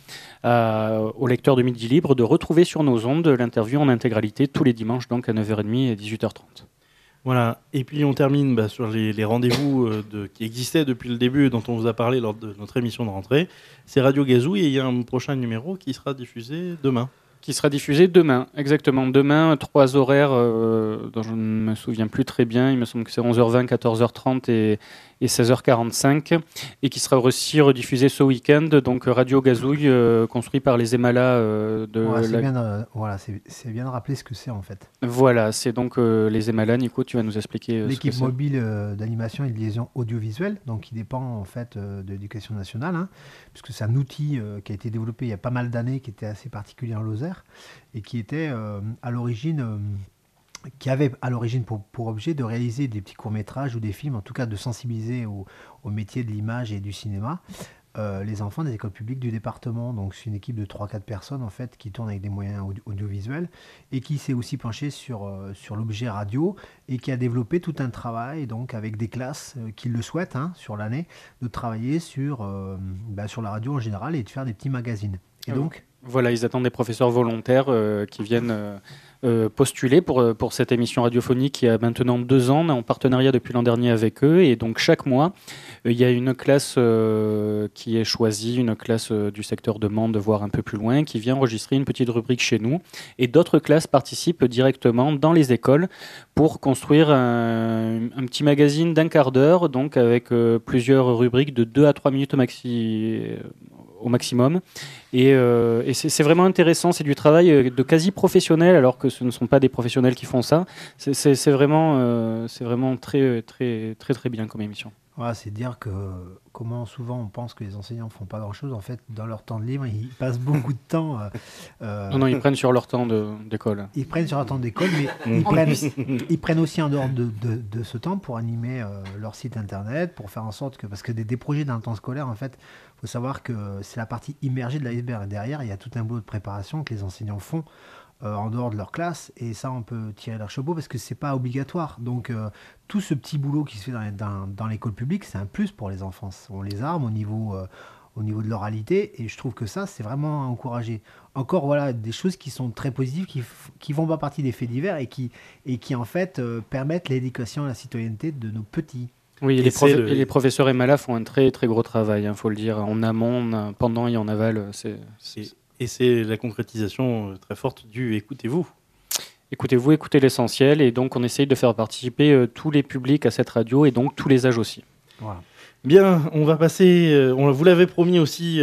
aux lecteurs de Midi Libre de retrouver sur nos ondes l'interview en intégralité tous les dimanches, donc à 9h30 et 18h30.
Voilà, et puis on termine sur les rendez-vous qui existaient depuis le début, dont on vous a parlé lors de notre émission de rentrée. C'est Radio Gazouille, et il y a un prochain numéro qui sera diffusé demain.
Qui sera diffusé demain, exactement. Demain, 3 horaires dont je ne me souviens plus très bien. Il me semble que c'est 11h20, 14h30 et 16h45. Et qui sera aussi rediffusé ce week-end. Donc Radio Gazouille, construit par les Emalas
c'est bien de rappeler ce que c'est en fait.
Voilà, c'est donc les Emalas. Nico, tu vas nous expliquer
l'équipe
ce que
mobile d'animation et de liaison audiovisuelle, donc qui dépend en fait de l'Éducation nationale, puisque c'est un outil qui a été développé il y a pas mal d'années, qui était assez particulier en Lozère, et qui était à l'origine qui avait à l'origine pour objet de réaliser des petits courts-métrages ou des films, en tout cas de sensibiliser au métier de l'image et du cinéma, les enfants des écoles publiques du département. Donc c'est une équipe de 3-4 personnes en fait qui tourne avec des moyens audiovisuels et qui s'est aussi penchée sur l'objet radio et qui a développé tout un travail donc avec des classes qui le souhaitent sur l'année de travailler sur la radio en général et de faire des petits magazines. Et donc
voilà, ils attendent des professeurs volontaires qui viennent postuler pour cette émission radiophonique qui a maintenant 2 ans. On est en partenariat depuis l'an dernier avec eux. Et donc, chaque mois, il y a une classe qui est choisie, une classe du secteur de Mende, voire un peu plus loin, qui vient enregistrer une petite rubrique chez nous. Et d'autres classes participent directement dans les écoles pour construire un petit magazine d'1 quart d'heure, donc avec plusieurs rubriques de 2 à 3 minutes au maximum. Et c'est vraiment intéressant, c'est du travail de quasi-professionnel, alors que ce ne sont pas des professionnels qui font ça. C'est vraiment très, très, très, très bien comme émission.
Voilà, c'est dire que comment souvent on pense que les enseignants ne font pas grand-chose. En fait, dans leur temps de libre, ils passent beaucoup de temps...
Non, ils prennent sur leur temps d'école.
Ils prennent sur leur temps d'école, mais ils prennent aussi en dehors de ce temps pour animer leur site internet, pour faire en sorte que... Parce que des projets dans le temps scolaire, en fait, il faut savoir que c'est la partie immergée de l'iceberg. Derrière, il y a tout un boulot de préparation que les enseignants font en dehors de leur classe, et ça on peut tirer leur chapeau parce que c'est pas obligatoire. Donc tout ce petit boulot qui se fait dans l'école publique, c'est un plus pour les enfants. On les arme au niveau de l'oralité, et je trouve que ça c'est vraiment à encourager. Encore voilà des choses qui sont très positives, qui font pas partie des faits divers et qui en fait permettent l'éducation à la citoyenneté de nos petits.
Oui, les professeurs EMALA font un très très gros travail, faut le dire, en amont, pendant et en aval.
Et c'est la concrétisation très forte du « écoutez-vous ».
Écoutez-vous, écoutez l'essentiel. Et donc, on essaye de faire participer tous les publics à cette radio et donc tous les âges aussi.
Voilà.
Bien, on va passer... vous l'avez promis aussi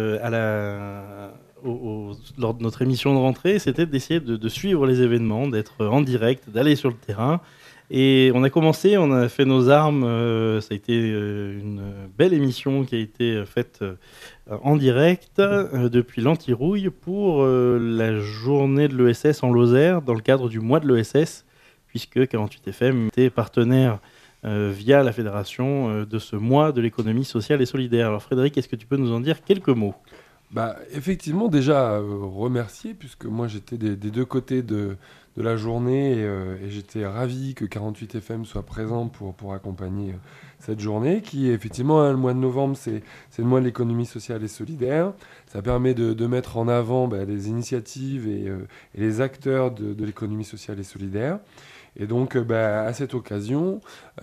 lors de notre émission de rentrée, c'était d'essayer de suivre les événements, d'être en direct, d'aller sur le terrain. Et on a commencé, on a fait nos armes. Ça a été une belle émission qui a été faite en direct depuis l'Antirouille pour la journée de l'ESS en Lozère, dans le cadre du mois de l'ESS, puisque 48FM était partenaire via la fédération de ce mois de l'économie sociale et solidaire. Alors Frédéric, est-ce que tu peux nous en dire quelques mots ?
Effectivement, déjà remercier, puisque moi j'étais des deux côtés de la journée et j'étais ravi que 48FM soit présent pour accompagner cette journée qui effectivement le mois de novembre c'est le mois de l'économie sociale et solidaire. Ça permet de mettre en avant les initiatives et les acteurs de l'économie sociale et solidaire. Et donc, à cette occasion,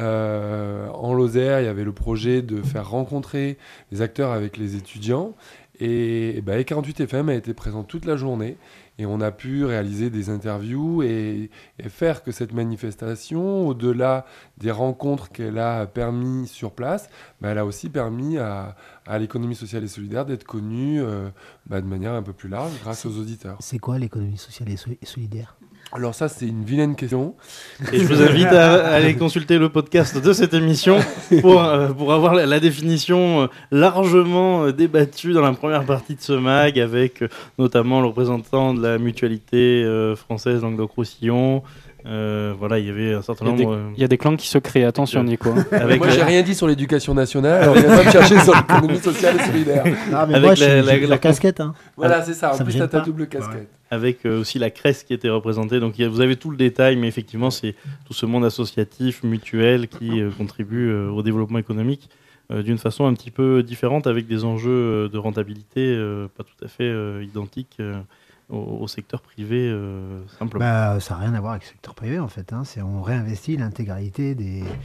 en Lozère, il y avait le projet de faire rencontrer les acteurs avec les étudiants. Et 48FM a été présent toute la journée. Et on a pu réaliser des interviews et faire que cette manifestation, au-delà des rencontres qu'elle a permis sur place, elle a aussi permis à l'économie sociale et solidaire d'être connue de manière un peu plus large grâce aux auditeurs.
C'est quoi l'économie sociale et solidaire ?
Alors ça, c'est une vilaine question.
Et je vous invite à aller consulter le podcast de cette émission pour avoir la définition largement débattue dans la première partie de ce mag, avec notamment le représentant de la mutualité française Languedoc-Roussillon. Voilà, il y avait un certain nombre...
Il y a des clans qui se créent, attention Nico.
Moi, j'ai rien dit sur l'éducation nationale, alors viens pas me chercher sur l'économie sociale et solidaire.
Ah, mais moi, j'ai la casquette.
Voilà, c'est ça. En plus, t'as ta double casquette.
Ouais. Avec aussi la CRES qui était représentée. Donc, vous avez tout le détail, mais effectivement, c'est tout ce monde associatif, mutuel, qui contribue au développement économique d'une façon un petit peu différente, avec des enjeux de rentabilité pas tout à fait identiques au secteur privé simplement.
Ça n'a rien à voir avec le secteur privé en fait. On réinvestit l'intégralité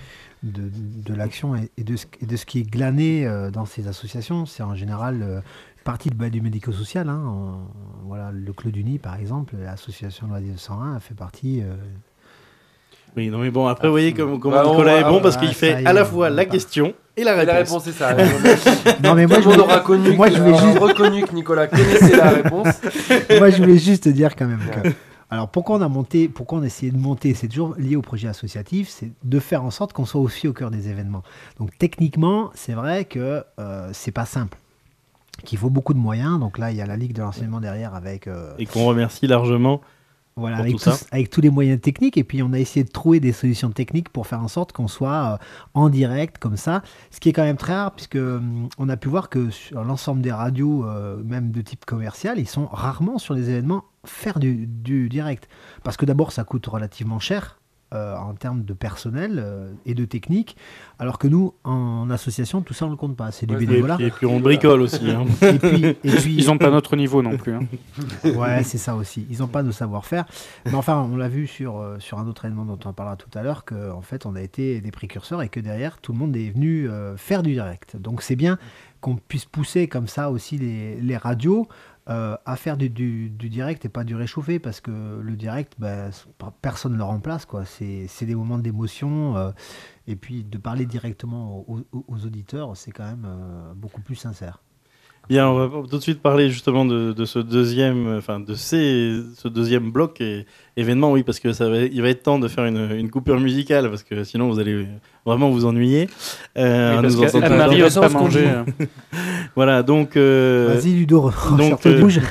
de l'action et de ce qui est glané dans ces associations. C'est en général partie du médico-social. Voilà, le Clos du Nid par exemple, l'association Loisirs 101 a fait partie...
Oui, non mais bon, après vous voyez comment Nicolas est bon parce qu'il fait à la fois la question et la réponse.
Et la réponse c'est ça.
Non mais moi je
voulais reconnu que Nicolas connaissait la réponse.
Moi je voulais juste dire quand même que alors pourquoi on a essayé de monter, c'est toujours lié au projet associatif, c'est de faire en sorte qu'on soit aussi au cœur des événements. Donc techniquement, c'est vrai que c'est pas simple. Qu'il faut beaucoup de moyens. Donc là, il y a la Ligue de l'enseignement derrière avec...
Et qu'on remercie largement.
Voilà,
pour
avec,
tout ça.
avec tous les moyens techniques. Et puis, on a essayé de trouver des solutions techniques pour faire en sorte qu'on soit en direct comme ça. Ce qui est quand même très rare, puisque on a pu voir que sur l'ensemble des radios, même de type commercial, ils sont rarement sur les événements faire du direct. Parce que d'abord, ça coûte relativement cher. En termes de personnel et de technique, alors que nous, en association, tout ça, on ne le compte pas. C'est du bénévolat.
Et puis on bricole aussi. Hein.
Et puis,
ils n'ont pas notre niveau non plus. Hein.
Ouais, c'est ça aussi. Ils n'ont pas de savoir-faire. Mais enfin, on l'a vu sur un autre événement dont on parlera tout à l'heure, qu'en fait, on a été des précurseurs et que derrière, tout le monde est venu faire du direct. Donc c'est bien qu'on puisse pousser comme ça aussi les radios à faire du direct et pas du réchauffé, parce que le direct, personne ne le remplace, quoi. C'est des moments d'émotion, et puis de parler directement aux auditeurs, c'est quand même beaucoup plus sincère.
Bien, on va tout de suite parler justement de ce deuxième, ce deuxième bloc et événement, oui, parce que il va être temps de faire une coupure musicale, parce que sinon vous allez vraiment vous ennuyer.
Parce qu'Anne-Marie n'ose pas manger.
Voilà, donc.
Vas-y Ludo, bouge.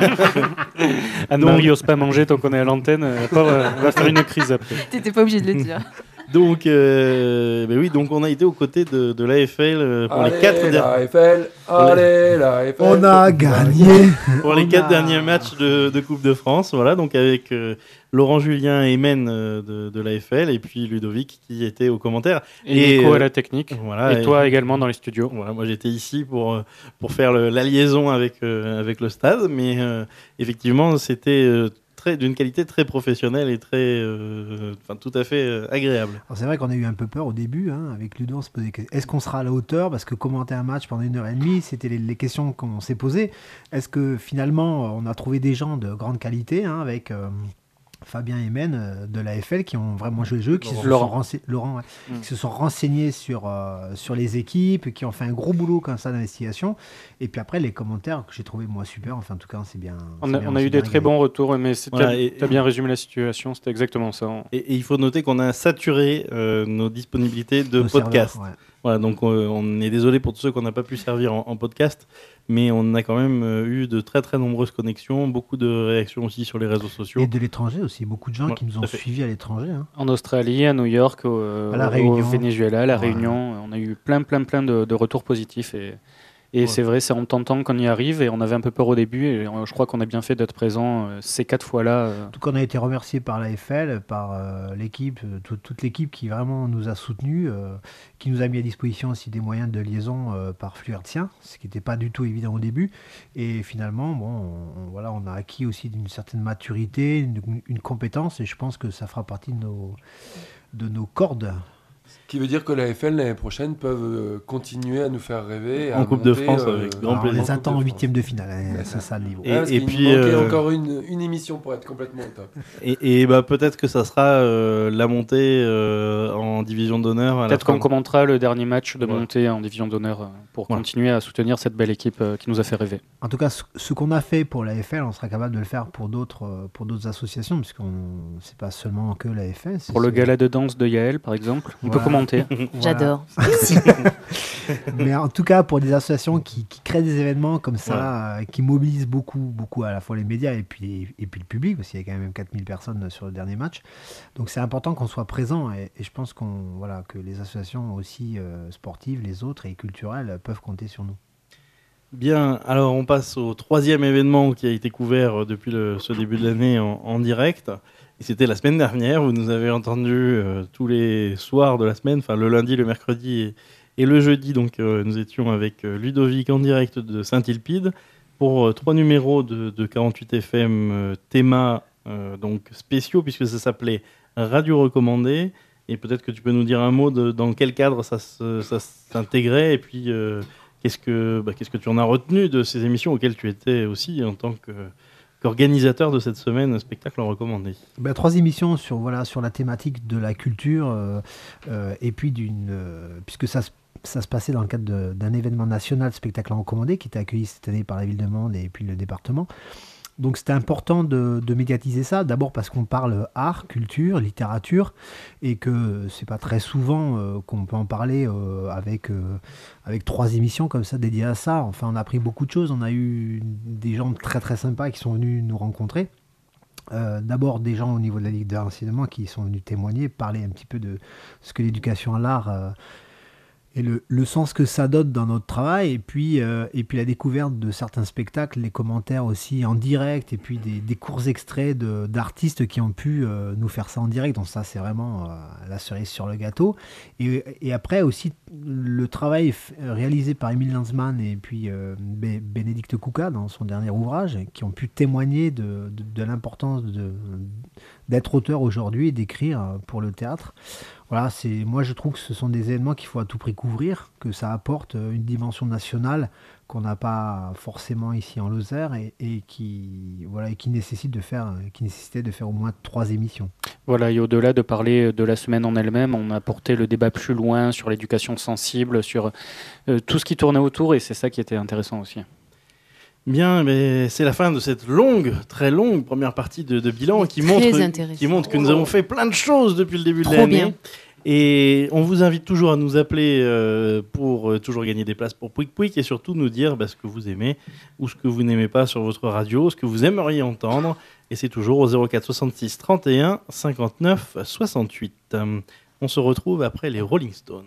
Anne-Marie n'ose pas manger tant qu'on est à l'antenne. On va faire une crise après.
T'étais pas obligé de le dire.
Donc, oui, donc on a été aux côtés de l'AFL pour
allez,
les 4
l'AFL.
On a gagné.
Pour les 4 derniers matchs de Coupe de France, voilà, donc avec Laurent Julien et Men de l'AFL, et puis Ludovic qui était aux commentaires.
Et Nico à la technique.
Voilà,
et toi également dans les studios.
Voilà, moi j'étais ici pour faire la liaison avec le stade, mais effectivement c'était d'une qualité très professionnelle et très, tout à fait agréable.
Alors c'est vrai qu'on a eu un peu peur au début, hein, avec Ludo, on se posait est-ce qu'on sera à la hauteur, parce que commenter un match pendant 1h30, c'était les questions qu'on s'est posées. Est-ce que finalement on a trouvé des gens de grande qualité, hein, avec Fabien et Men de l'AFL qui ont vraiment joué le jeu, qui se sont renseignés sur les équipes, qui ont fait un gros boulot comme ça d'investigation. Et puis après, les commentaires que j'ai trouvé moi super, enfin en tout cas, c'est bien.
On a eu des très bons retours, mais tu as bien résumé la situation, c'était exactement ça.
Et il faut noter qu'on a saturé nos disponibilités de podcast.
Serveurs, ouais.
Voilà, donc on est désolé pour tous ceux qu'on n'a pas pu servir en podcast, mais on a quand même eu de très très nombreuses connexions, beaucoup de réactions aussi sur les réseaux sociaux.
Et de l'étranger aussi, beaucoup de gens qui nous ont suivis à l'étranger. Hein.
En Australie, à New York,
à la Réunion.
Au Venezuela, à la Réunion, on a eu plein de retours positifs et c'est vrai, c'est en tentant qu'on y arrive, et on avait un peu peur au début, et je crois qu'on a bien fait d'être présent ces 4 fois-là.
En tout cas, on a été remercié par l'AFL, par l'équipe, toute l'équipe qui vraiment nous a soutenus, qui nous a mis à disposition aussi des moyens de liaison par flux hertzien, ce qui n'était pas du tout évident au début. Et finalement, on a acquis aussi d'une certaine maturité, une compétence, et je pense que ça fera partie de nos cordes.
Ce qui veut dire que l'AFL l'année prochaine peuvent continuer à nous faire rêver.
En Coupe de France, avec grand plaisir.
On les attend en 8e de finale, hein, c'est ça le niveau.
Et puis il manquait encore une émission pour être complètement au top.
Et peut-être que ça sera la montée en division d'honneur.
Peut-être qu'on commentera le dernier match de montée en division d'honneur pour continuer à soutenir cette belle équipe qui nous a fait rêver.
En tout cas, ce qu'on a fait pour l'AFL, on sera capable de le faire pour d'autres associations, puisqu'on c'est pas seulement que l'AFL.
Pour le gala de danse de Yaël, par exemple, on peut commenter.
J'adore.
Mais en tout cas, pour des associations qui créent des événements comme ça, qui mobilisent beaucoup à la fois les médias et puis le public, parce qu'il y a quand même 4000 personnes sur le dernier match. Donc c'est important qu'on soit présent, et je pense que les associations aussi sportives, les autres et culturelles peuvent compter sur nous.
Bien, alors on passe au 3e événement qui a été couvert depuis ce début de l'année en direct. Et c'était la semaine dernière, vous nous avez entendu tous les soirs de la semaine, enfin le lundi, le mercredi et le jeudi. Donc nous étions avec Ludovic en direct de Saint-Ilpide pour 3 numéros de 48 FM théma donc spéciaux, puisque ça s'appelait Radio Recommandée. Et peut-être que tu peux nous dire un mot dans quel cadre ça s'intégrait, et puis qu'est-ce que tu en as retenu de ces émissions auxquelles tu étais aussi en tant qu'organisateur de cette semaine spectacle recommandé.
3 émissions sur la thématique de la culture, et puis puisque ça se passait dans le cadre d'un événement national spectacle recommandé qui était accueilli cette année par la ville de Mende et puis le département. Donc c'était important de médiatiser ça, d'abord parce qu'on parle art, culture, littérature, et que c'est pas très souvent qu'on peut en parler avec 3 émissions comme ça dédiées à ça. Enfin, on a appris beaucoup de choses, on a eu des gens très très sympas qui sont venus nous rencontrer. d'abord des gens au niveau de la Ligue de l'enseignement qui sont venus témoigner, parler un petit peu de ce que l'éducation à l'art et le sens que ça donne dans notre travail, et puis la découverte de certains spectacles, les commentaires aussi en direct, et puis des courts extraits d'artistes qui ont pu nous faire ça en direct. Donc ça, c'est vraiment la cerise sur le gâteau. Et après aussi, le travail réalisé par Émile Lanzmann et puis Bénédicte Kouka dans son dernier ouvrage, qui ont pu témoigner de l'importance d'être auteur aujourd'hui et d'écrire pour le théâtre. Voilà, moi je trouve que ce sont des événements qu'il faut à tout prix couvrir, que ça apporte une dimension nationale qu'on n'a pas forcément ici en Lozère et qui nécessitait de faire au moins 3 émissions.
Voilà, et au-delà de parler de la semaine en elle-même, on a porté le débat plus loin sur l'éducation sensible, sur tout ce qui tournait autour, et c'est ça qui était intéressant aussi.
Bien, mais c'est la fin de cette très longue première partie de bilan qui montre que nous avons fait plein de choses depuis le début de l'année. Bien. Et on vous invite toujours à nous appeler pour toujours gagner des places pour Pouic Pouic et surtout nous dire ce que vous aimez ou ce que vous n'aimez pas sur votre radio, ce que vous aimeriez entendre. Et c'est toujours au 04 66 31 59 68. On se retrouve après les Rolling Stones.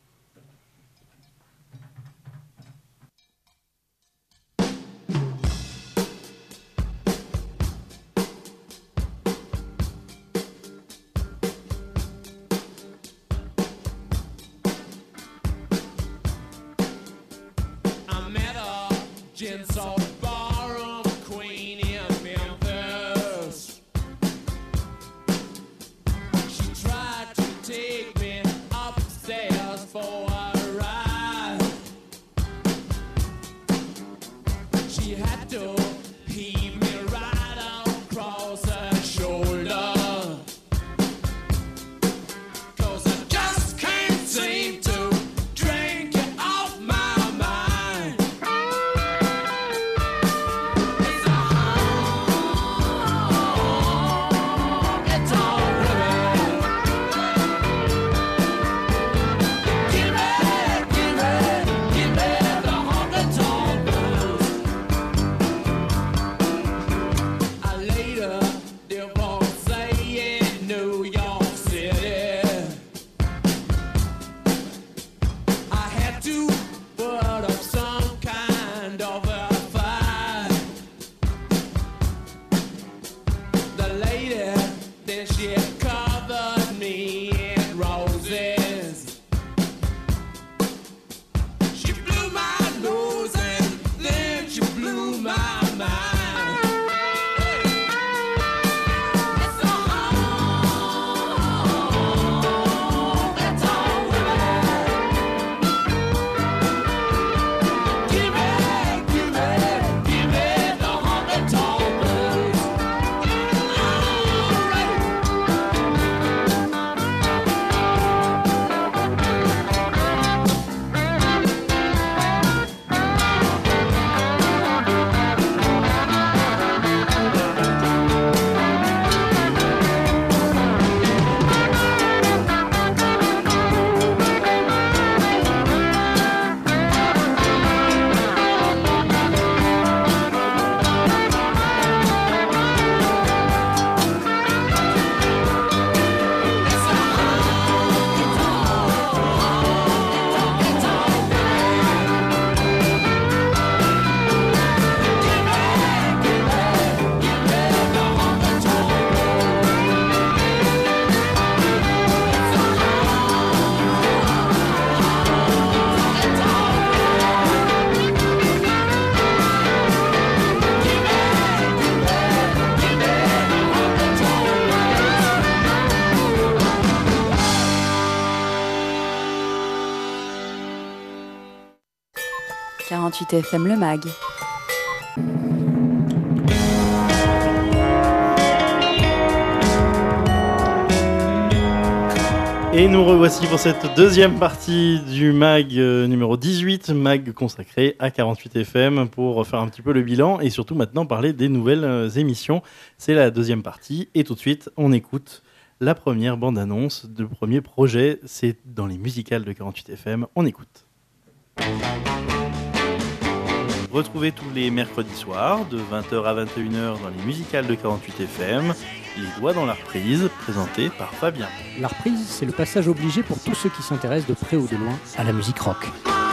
FM Le Mag.
Et nous revoici pour cette deuxième partie du MAG numéro 18, MAG consacré à 48 FM pour faire un petit peu le bilan et surtout maintenant parler des nouvelles émissions. C'est la deuxième partie et tout de suite on écoute la première bande-annonce du premier projet. C'est dans les musicales de 48 FM. On écoute. Retrouvez tous les mercredis soirs de 20h à 21h dans les musicales de 48 FM, Les Doigts dans la reprise, présenté par Fabien.
La reprise, c'est le passage obligé pour tous ceux qui s'intéressent de près ou de loin à la musique rock.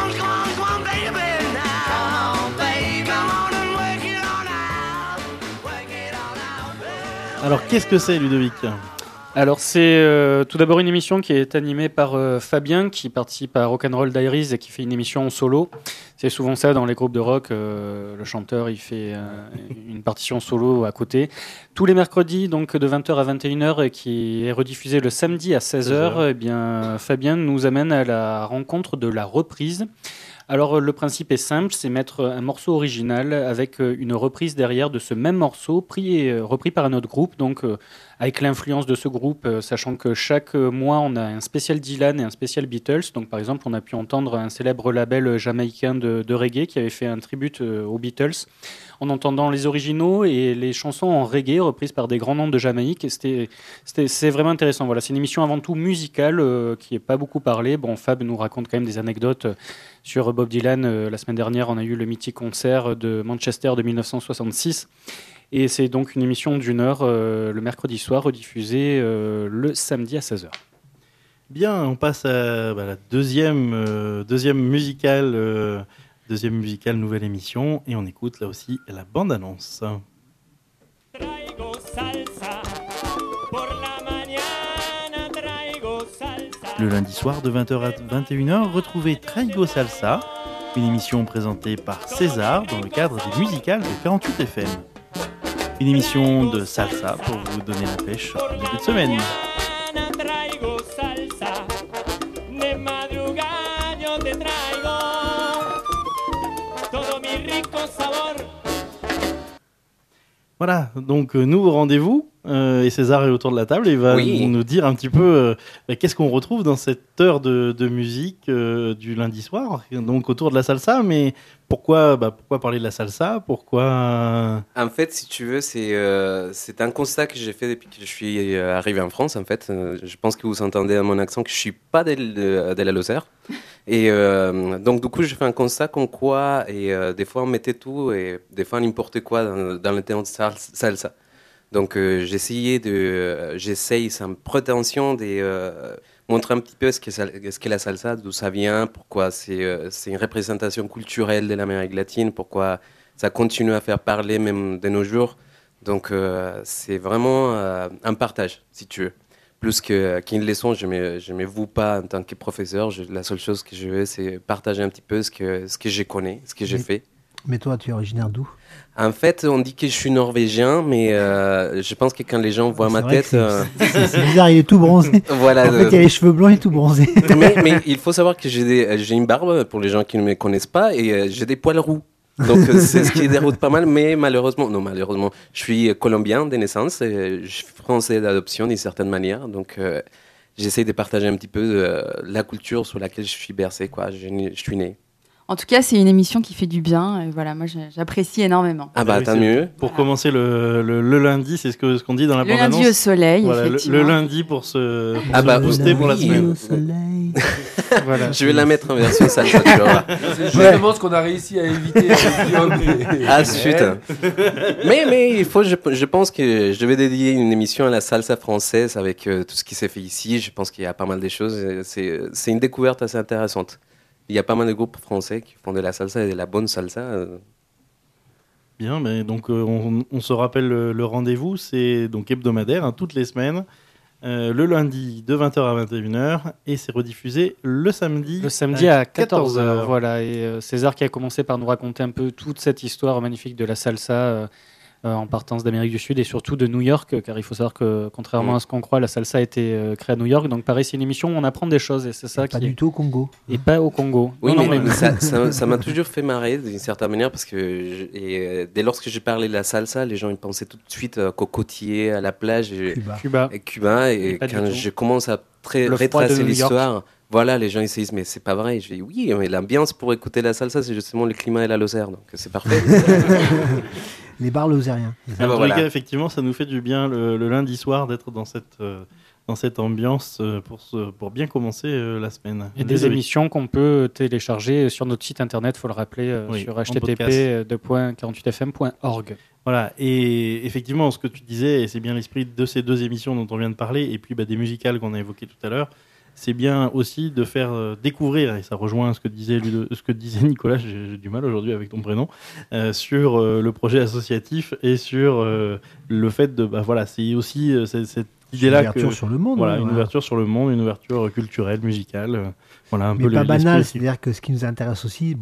Alors, qu'est-ce que c'est, Ludovic ?
Alors c'est tout d'abord une émission qui est animée par Fabien, qui participe à Rock'n'Roll Diaries et qui fait une émission en solo. C'est souvent ça dans les groupes de rock, le chanteur il fait une partition solo à côté. Tous les mercredis, donc de 20h à 21h, et qui est rediffusé le samedi à 16h, eh bien, Fabien nous amène à la rencontre de la reprise. Alors le principe est simple, c'est mettre un morceau original avec une reprise derrière de ce même morceau repris par un autre groupe, donc avec l'influence de ce groupe, sachant que chaque mois on a un spécial Dylan et un spécial Beatles. Donc par exemple on a pu entendre un célèbre label jamaïcain de reggae qui avait fait un tribute aux Beatles en entendant les originaux et les chansons en reggae reprises par des grands noms de Jamaïque. Et c'est vraiment intéressant. Voilà, c'est une émission avant tout musicale qui n'est pas beaucoup parlée. Bon, Fab nous raconte quand même des anecdotes sur Bob Dylan. La semaine dernière, on a eu le mythique concert de Manchester de 1966. Et c'est donc une émission d'1 heure le mercredi soir, rediffusée le samedi à 16h.
Bien, on passe à la deuxième musicale nouvelle émission, et on écoute là aussi la bande-annonce. Le lundi soir de 20h à 21h, retrouvez Traigo Salsa, une émission présentée par César dans le cadre des musicales de 48 FM. Une émission de salsa pour vous donner la pêche en début de semaine. Voilà, donc nouveau rendez-vous, et César est autour de la table et il va nous dire un petit peu qu'est-ce qu'on retrouve dans cette heure de musique du lundi soir, donc autour de la salsa, mais pourquoi parler de la salsa ? Pourquoi
En fait, si tu veux, c'est un constat que j'ai fait depuis que je suis arrivé en France, en fait. Je pense que vous entendez à mon accent que je ne suis pas de la Lozère. Et donc, du coup, j'ai fait un constat comme quoi, et des fois, on mettait tout, et des fois, n'importe quoi dans le terme de salsa. Donc, j'essaye sans prétention de montrer un petit peu ce qu'est la salsa, d'où ça vient, pourquoi c'est une représentation culturelle de l'Amérique latine, pourquoi ça continue à faire parler même de nos jours. Donc, c'est vraiment un partage, si tu veux. Plus qu'une leçon, je me voue pas en tant que professeur. La seule chose que je veux, c'est partager un petit peu ce que je connais, ce que j'ai fait.
Mais toi, tu es originaire d'où ?
En fait, on dit que je suis norvégien, mais je pense que quand les gens voient ma tête...
C'est bizarre, il est tout bronzé.
Voilà,
en fait, il a les cheveux blancs et tout bronzé.
mais il faut savoir que j'ai une barbe, pour les gens qui ne me connaissent pas, et j'ai des poils roux. Donc c'est ce qui déroute pas mal, mais malheureusement, je suis colombien de naissance, et je suis français d'adoption d'une certaine manière, donc j'essaie de partager un petit peu la culture sur laquelle je suis bercé, quoi. Je suis né.
En tout cas, c'est une émission qui fait du bien. Et voilà, moi, j'apprécie énormément.
Ah bah, tant mieux.
Pour commencer le lundi, c'est ce qu'on dit dans la bande-annonce.
Le lundi au soleil,
voilà,
effectivement.
Le lundi pour se booster pour la semaine.
Voilà. Je vais la mettre en version salsa, tu vois.
C'est justement ce qu'on a réussi à éviter.
Ah, putain. Mais je pense que je vais dédier une émission à la salsa française avec tout ce qui s'est fait ici. Je pense qu'il y a pas mal de choses. C'est une découverte assez intéressante. Il y a pas mal de groupes français qui font de la salsa et de la bonne salsa.
Bien, mais donc on se rappelle le rendez-vous, c'est donc hebdomadaire, toutes les semaines, le lundi de 20h à 21h, et c'est rediffusé le samedi
à 14h. Voilà, et César qui a commencé par nous raconter un peu toute cette histoire magnifique de la salsa en partance d'Amérique du Sud et surtout de New York, car il faut savoir que contrairement à ce qu'on croit, la salsa a été créée à New York. Donc pareil, c'est une émission où on apprend des choses, et c'est ça
pas du tout au Congo.
Et pas au Congo.
Oui, mais ça m'a toujours fait marrer d'une certaine manière, parce que dès lors que j'ai parlé de la salsa, les gens ils pensaient tout de suite cocotier à la plage, Cuba, et quand je commence à retracer l'histoire. Voilà, les gens ils se disent mais c'est pas vrai. Je dis oui, mais l'ambiance pour écouter la salsa, c'est justement le climat et la Lozère, donc c'est parfait.
Les bars lozériens.
En tous les cas, effectivement, ça nous fait du bien le lundi soir d'être dans dans cette ambiance pour bien commencer la semaine.
Et des émissions qu'on peut télécharger sur notre site internet, il faut le rappeler, sur http://48fm.org.
Voilà, et effectivement, ce que tu disais, et c'est bien l'esprit de ces deux émissions dont on vient de parler, et puis des musicales qu'on a évoquées tout à l'heure, c'est bien aussi de faire découvrir, et ça rejoint ce que disait Nicolas, j'ai du mal aujourd'hui avec ton prénom, sur le projet associatif et sur le fait de... c'est aussi cette idée-là
une ouverture sur le monde.
Une ouverture sur le monde, une ouverture culturelle, musicale. Un
mais
peu
pas banal, c'est-à-dire que ce qui nous intéresse aussi,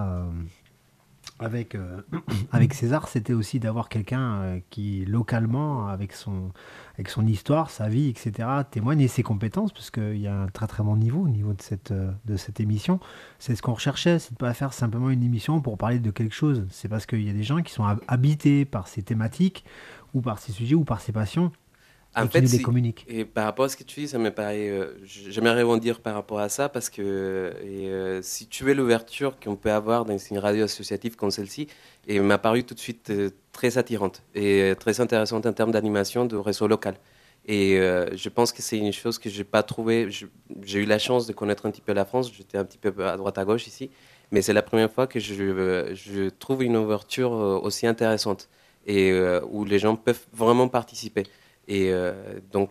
avec César, c'était aussi d'avoir quelqu'un qui, localement, avec son histoire, sa vie, etc., témoigne et ses compétences, parce qu'il y a un très très bon niveau au niveau de cette émission. C'est ce qu'on recherchait, c'est de ne pas faire simplement une émission pour parler de quelque chose. C'est parce qu'il y a des gens qui sont habités par ces thématiques, ou par ces sujets, ou par ces passions.
En fait, et par rapport à ce que tu dis, ça me paraît. J'aimerais rebondir par rapport à ça parce que si tu veux l'ouverture qu'on peut avoir dans une radio associative comme celle-ci, et m'a paru tout de suite très attirante et très intéressante en termes d'animation de réseau local. Et je pense que c'est une chose que j'ai pas trouvée. J'ai eu la chance de connaître un petit peu la France. J'étais un petit peu à droite à gauche ici, mais c'est la première fois que je trouve une ouverture aussi intéressante et où les gens peuvent vraiment participer. Et donc,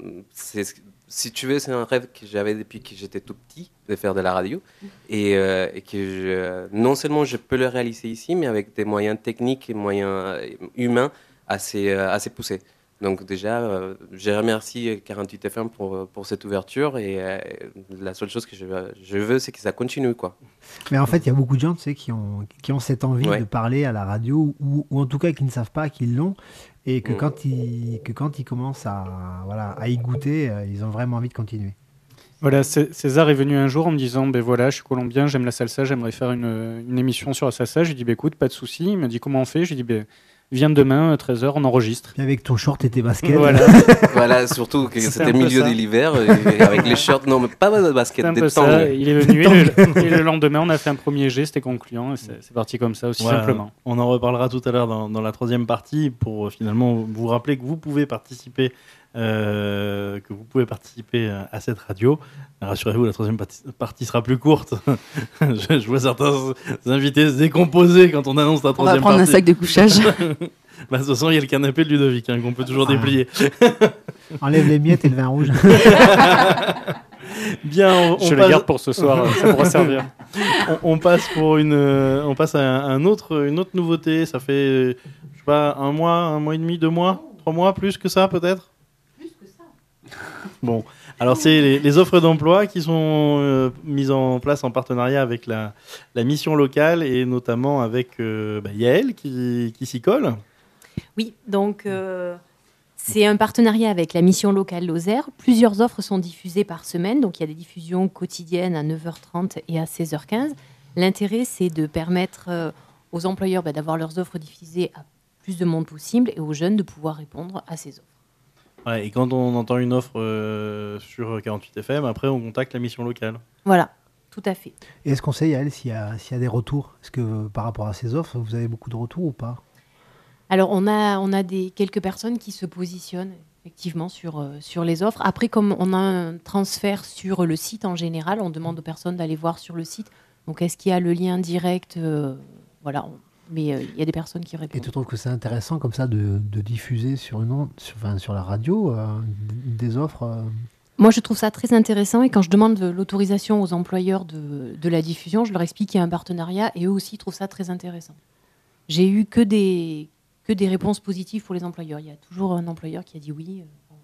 si tu veux, c'est un rêve que j'avais depuis que j'étais tout petit, de faire de la radio. Et que non seulement je peux le réaliser ici, mais avec des moyens techniques et moyens humains assez poussés. Donc déjà, je remercie 48FM pour cette ouverture. Et la seule chose que je veux, c'est que ça continue, quoi.
Mais en fait, il y a beaucoup de gens, tu sais, qui ont cette envie de parler à la radio, ou en tout cas qui ne savent pas qu'ils l'ont. Et que quand ils commencent à y goûter, ils ont vraiment envie de continuer.
Voilà, César est venu un jour en me disant je suis colombien, j'aime la salsa, j'aimerais faire une émission sur la salsa. J'ai dit écoute, pas de souci. Il m'a dit comment on fait. J'ai dit viens demain, 13h, on enregistre.
Et avec ton short et tes baskets.
Voilà, surtout que c'était milieu de l'hiver, avec les shorts, non, mais pas de baskets, des
tongs. Il est venu et le lendemain, on a fait un premier jet, c'était concluant, et c'est parti comme ça, aussi simplement.
On en reparlera tout à l'heure dans la troisième partie, pour finalement vous rappeler que vous pouvez participer à cette radio. Rassurez-vous, la troisième partie sera plus courte. Je vois certains invités se décomposer quand on annonce la troisième partie.
On va prendre un sac de couchage.
De toute façon, il y a le canapé de Ludovic qu'on peut toujours déplier.
Enlève les miettes et le vin rouge.
Bien,
je le garde pour ce soir, ça pourra servir.
On passe à une autre nouveauté. Ça fait, je sais pas, un mois et demi, 2 mois, 3 mois, plus que ça peut-être.
Plus que ça.
Bon, alors c'est les offres d'emploi qui sont mises en place en partenariat avec la mission locale et notamment avec Yael qui s'y colle.
Oui, donc c'est un partenariat avec la mission locale Lozère. Plusieurs offres sont diffusées par semaine, donc il y a des diffusions quotidiennes à 9h30 et à 16h15. L'intérêt, c'est de permettre aux employeurs d'avoir leurs offres diffusées à plus de monde possible et aux jeunes de pouvoir répondre à ces offres.
Ouais, et quand on entend une offre sur 48FM, après on contacte la mission locale.
Voilà, tout à fait.
Et est-ce qu'on sait, Yael, s'il y a des retours ? Est-ce que par rapport à ces offres, vous avez beaucoup de retours ou pas ?
Alors, on a quelques personnes qui se positionnent effectivement sur les offres. Après, comme on a un transfert sur le site en général, on demande aux personnes d'aller voir sur le site. Donc, est-ce qu'il y a le lien direct Voilà. Mais il y a des personnes qui répondent.
Et tu trouves que c'est intéressant comme ça de diffuser sur la radio des offres
Moi, je trouve ça très intéressant. Et quand je demande l'autorisation aux employeurs de la diffusion, je leur explique qu'il y a un partenariat et eux aussi trouvent ça très intéressant. J'ai eu que des réponses positives pour les employeurs. Il y a toujours un employeur qui a dit oui.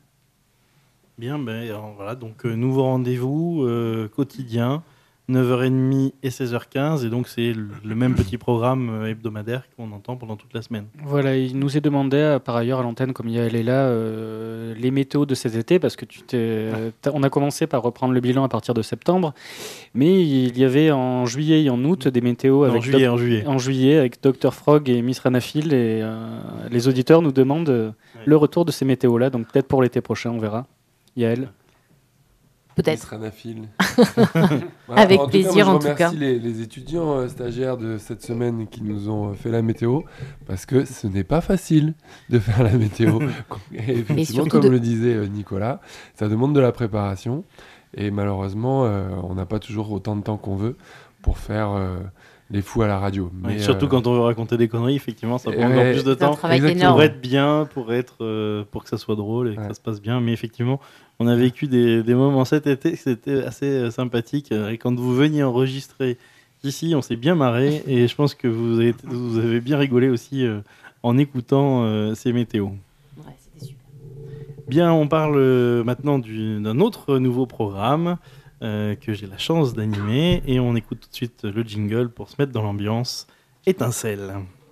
Bien, voilà, donc nouveau rendez-vous quotidien, 9h30 et 16h15, et donc c'est le même petit programme hebdomadaire qu'on entend pendant toute la semaine.
Voilà, il nous est demandé par ailleurs à l'antenne, comme Yael est là, les météos de cet été, parce que on a commencé par reprendre le bilan à partir de septembre, mais il y avait en juillet et en août des météos
en
juillet avec Dr Frog et Miss Ranafil, et les auditeurs nous demandent le retour de ces météos-là, donc peut-être pour l'été prochain, on verra. Yael.
Peut-être.
Stranaphile.
Avec
en
plaisir,
moi,
en tout cas.
Je remercie les étudiants stagiaires de cette semaine qui nous ont fait la météo, parce que ce n'est pas facile de faire la météo. Et effectivement, comme le disait Nicolas, ça demande de la préparation. Et malheureusement, on n'a pas toujours autant de temps qu'on veut pour faire les fous à la radio. Mais,
surtout quand on veut raconter des conneries, effectivement, ça prend encore plus de temps pour être bien, pour que ça soit drôle et que ça se passe bien. Mais effectivement, on a vécu des moments cet été, c'était assez sympathique. Et quand vous veniez enregistrer ici, on s'est bien marré. Et je pense que vous avez bien rigolé aussi en écoutant ces météos.
Ouais, c'était super.
Bien, on parle maintenant d'un autre nouveau programme que j'ai la chance d'animer, et on écoute tout de suite le jingle pour se mettre dans l'ambiance. Étincelle.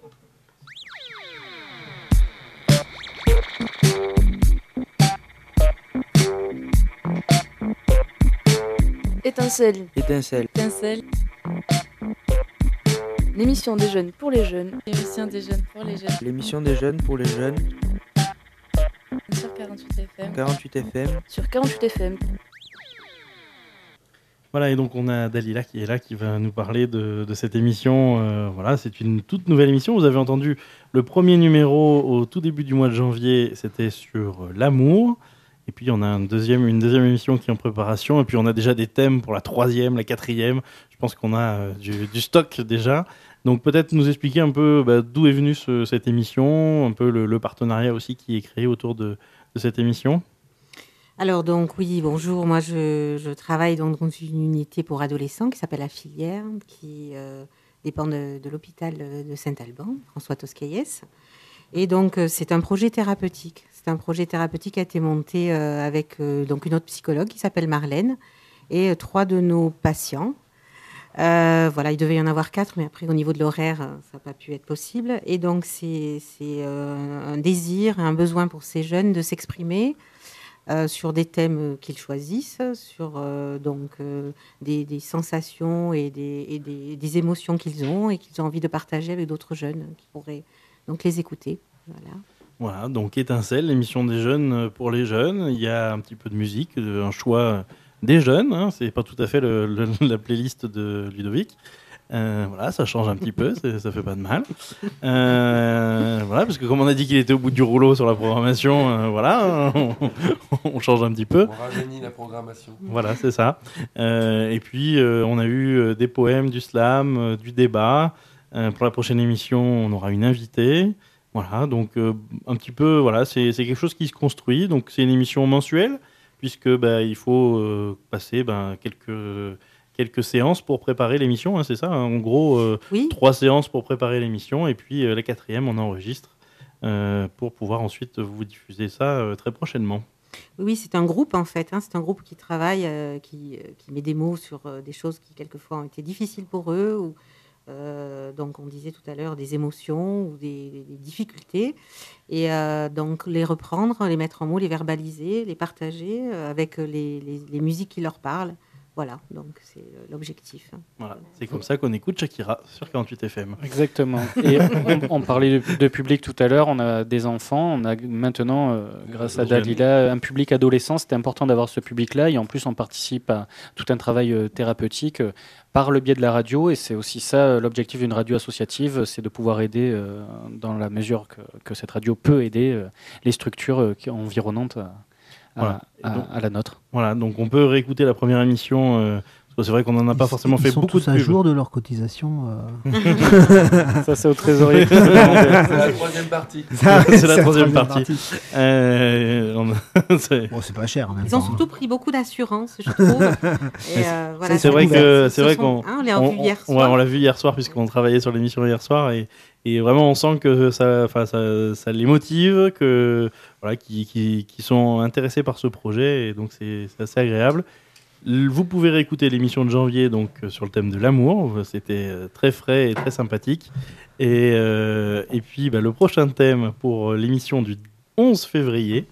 Étincelle.
Étincelle.
Étincelle. L'émission des jeunes pour les jeunes.
L'émission des jeunes pour les jeunes.
L'émission des jeunes pour les jeunes.
Sur 48 FM.
48 FM.
Sur 48 FM.
Voilà, et donc on a Dalila qui est là, qui va nous parler de cette émission. Voilà, c'est une toute nouvelle émission. Vous avez entendu le premier numéro au tout début du mois de janvier, c'était sur l'amour. Et puis on a une deuxième émission qui est en préparation. Et puis on a déjà des thèmes pour la troisième, la quatrième. Je pense qu'on a du stock déjà. Donc peut-être nous expliquer un peu d'où est venue cette émission, un peu le partenariat aussi qui est créé autour de cette émission.
Alors donc oui, bonjour, moi je travaille dans une unité pour adolescents qui s'appelle La Filière, qui dépend de l'hôpital de Saint-Alban, François Toscaïès. Et donc c'est un projet thérapeutique. C'est un projet thérapeutique qui a été monté avec donc une autre psychologue qui s'appelle Marlène et 3 de nos patients. Voilà, il devait y en avoir 4, mais après au niveau de l'horaire, ça n'a pas pu être possible. Et donc c'est un désir, un besoin pour ces jeunes de s'exprimer sur des thèmes qu'ils choisissent, sur des sensations et des émotions qu'ils ont et qu'ils ont envie de partager avec d'autres jeunes qui pourraient donc les écouter.
Voilà, donc Étincelle, l'émission des jeunes pour les jeunes. Il y a un petit peu de musique, un choix des jeunes. Hein, c'est pas tout à fait la playlist de Ludovic. Voilà, ça change un petit peu, ça fait pas de mal. Voilà, parce que comme on a dit qu'il était au bout du rouleau sur la programmation, voilà, on change un petit peu.
On rajeunit la programmation.
Voilà, c'est ça. Et puis, on a eu des poèmes, du slam, du débat. Pour la prochaine émission, on aura une invitée. Voilà, donc un petit peu, voilà, c'est quelque chose qui se construit. Donc c'est une émission mensuelle, puisque il faut passer quelques séances pour préparer l'émission, hein, c'est ça, hein, en gros,
oui.
3 séances pour préparer l'émission, et puis la 4e, on enregistre pour pouvoir ensuite vous diffuser ça très prochainement.
Oui, c'est un groupe en fait, hein, c'est un groupe qui travaille, qui met des mots sur des choses qui quelquefois ont été difficiles pour eux, ou donc on disait tout à l'heure des émotions ou des difficultés, et donc les reprendre, les mettre en mots, les verbaliser, les partager avec les musiques qui leur parlent. Voilà, donc c'est l'objectif.
Voilà, c'est comme ça qu'on écoute Shakira sur 48 FM.
Exactement. Et on parlait de public tout à l'heure, on a des enfants, on a maintenant, grâce à Dalila, un public adolescent. C'était important d'avoir ce public-là, et en plus on participe à tout un travail thérapeutique par le biais de la radio, et c'est aussi ça l'objectif d'une radio associative, c'est de pouvoir aider, dans la mesure que cette radio peut aider, les structures environnantes à la nôtre.
Voilà, donc on peut réécouter la première émission. C'est vrai qu'on n'en a pas forcément fait beaucoup de
pubs. Ils sont tous à jour de leur cotisation.
Ça, c'est au trésorier.
C'est la troisième partie.
C'est la troisième partie.
Bon, c'est pas cher en même temps.
Ils ont surtout pris beaucoup d'assurance, je trouve. Et, voilà,
c'est vrai qu'on
on l'a vu hier soir.
Ouais, on l'a vu hier soir puisqu'on travaillait sur l'émission hier soir, et vraiment on sent que ça les motive, qu'ils sont intéressés par ce projet, et donc c'est assez agréable. Vous pouvez réécouter l'émission de janvier donc sur le thème de l'amour, c'était très frais et très sympathique. Et puis le prochain thème pour l'émission du 11 février.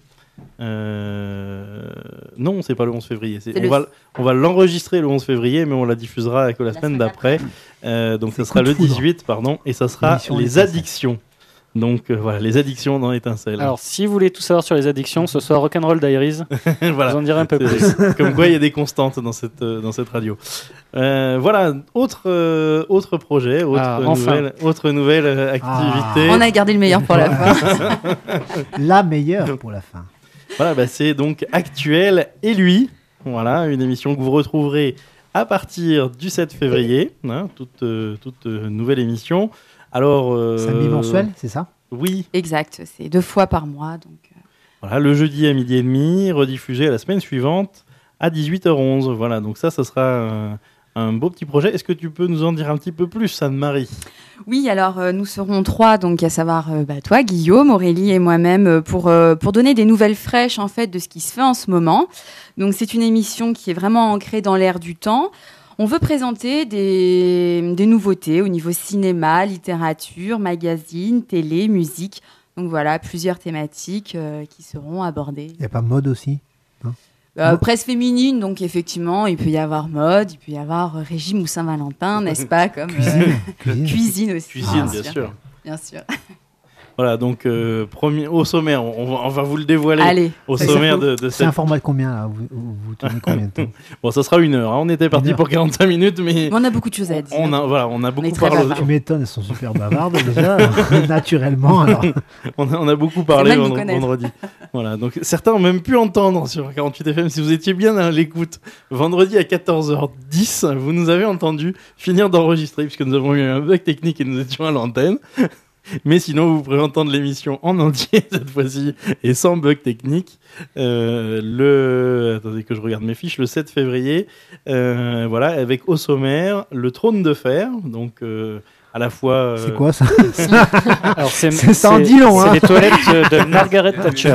Non, c'est pas le 11 février. On va l'enregistrer le 11 février, mais on la diffusera que la semaine d'après. Donc ça sera le 18, pardon, et ça sera les addictions. Donc voilà, les addictions dans Étincelle.
Alors, si vous voulez tout savoir sur les addictions, ce soir Rock'n'Roll Diaries.
Voilà.
Je vous en dirai un peu plus.
Comme quoi, il y a des constantes dans cette radio. Voilà, autre projet, autre nouvelle activité.
On a gardé le meilleur pour la fin.
La meilleure pour la fin.
Voilà, c'est donc Actuel et lui. Voilà, une émission que vous retrouverez à partir du 7 février. Toute nouvelle émission. Alors,
samedi mensuel, c'est ça ?
Oui.
Exact, c'est 2 fois par mois. Donc,
Voilà, le jeudi à 12h30, rediffusé la semaine suivante à 18h11. Voilà, donc ça sera un beau petit projet. Est-ce que tu peux nous en dire un petit peu plus, Anne-Marie ?
Oui, alors nous serons 3, donc à savoir toi, Guillaume, Aurélie et moi-même, pour donner des nouvelles fraîches en fait de ce qui se fait en ce moment. Donc c'est une émission qui est vraiment ancrée dans l'air du temps. On veut présenter des nouveautés au niveau cinéma, littérature, magazine, télé, musique. Donc voilà, plusieurs thématiques qui seront abordées.
Il n'y a pas mode aussi ?
Presse féminine, donc effectivement, il peut y avoir mode, il peut y avoir régime ou Saint-Valentin, n'est-ce pas, comme cuisine aussi.
Cuisine, bien sûr.
Bien sûr.
Voilà, donc au sommaire, on va vous le dévoiler.
Allez,
au sommaire de cette...
C'est un format de combien là ? Vous tenez combien de temps ?
Bon, ça sera 1 heure. On était parti pour 45 minutes, mais
on a beaucoup de choses à dire.
On a beaucoup parlé.
Tu m'étonnes, elles sont super bavardes déjà, naturellement. Alors.
On a beaucoup parlé vendredi. Voilà, donc certains ont même pu entendre sur 48 FM. Si vous étiez bien à l'écoute, vendredi à 14h10, vous nous avez entendu finir d'enregistrer puisque nous avons eu un bug technique et nous étions à l'antenne. Mais sinon, vous pourrez entendre l'émission en entier cette fois-ci et sans bug technique. Attendez que je regarde mes fiches. Le 7 février, voilà, avec au sommaire le trône de fer. Donc à la fois.
C'est quoi ça ?
Alors
ça en dit long.
C'est les toilettes de Margaret Thatcher.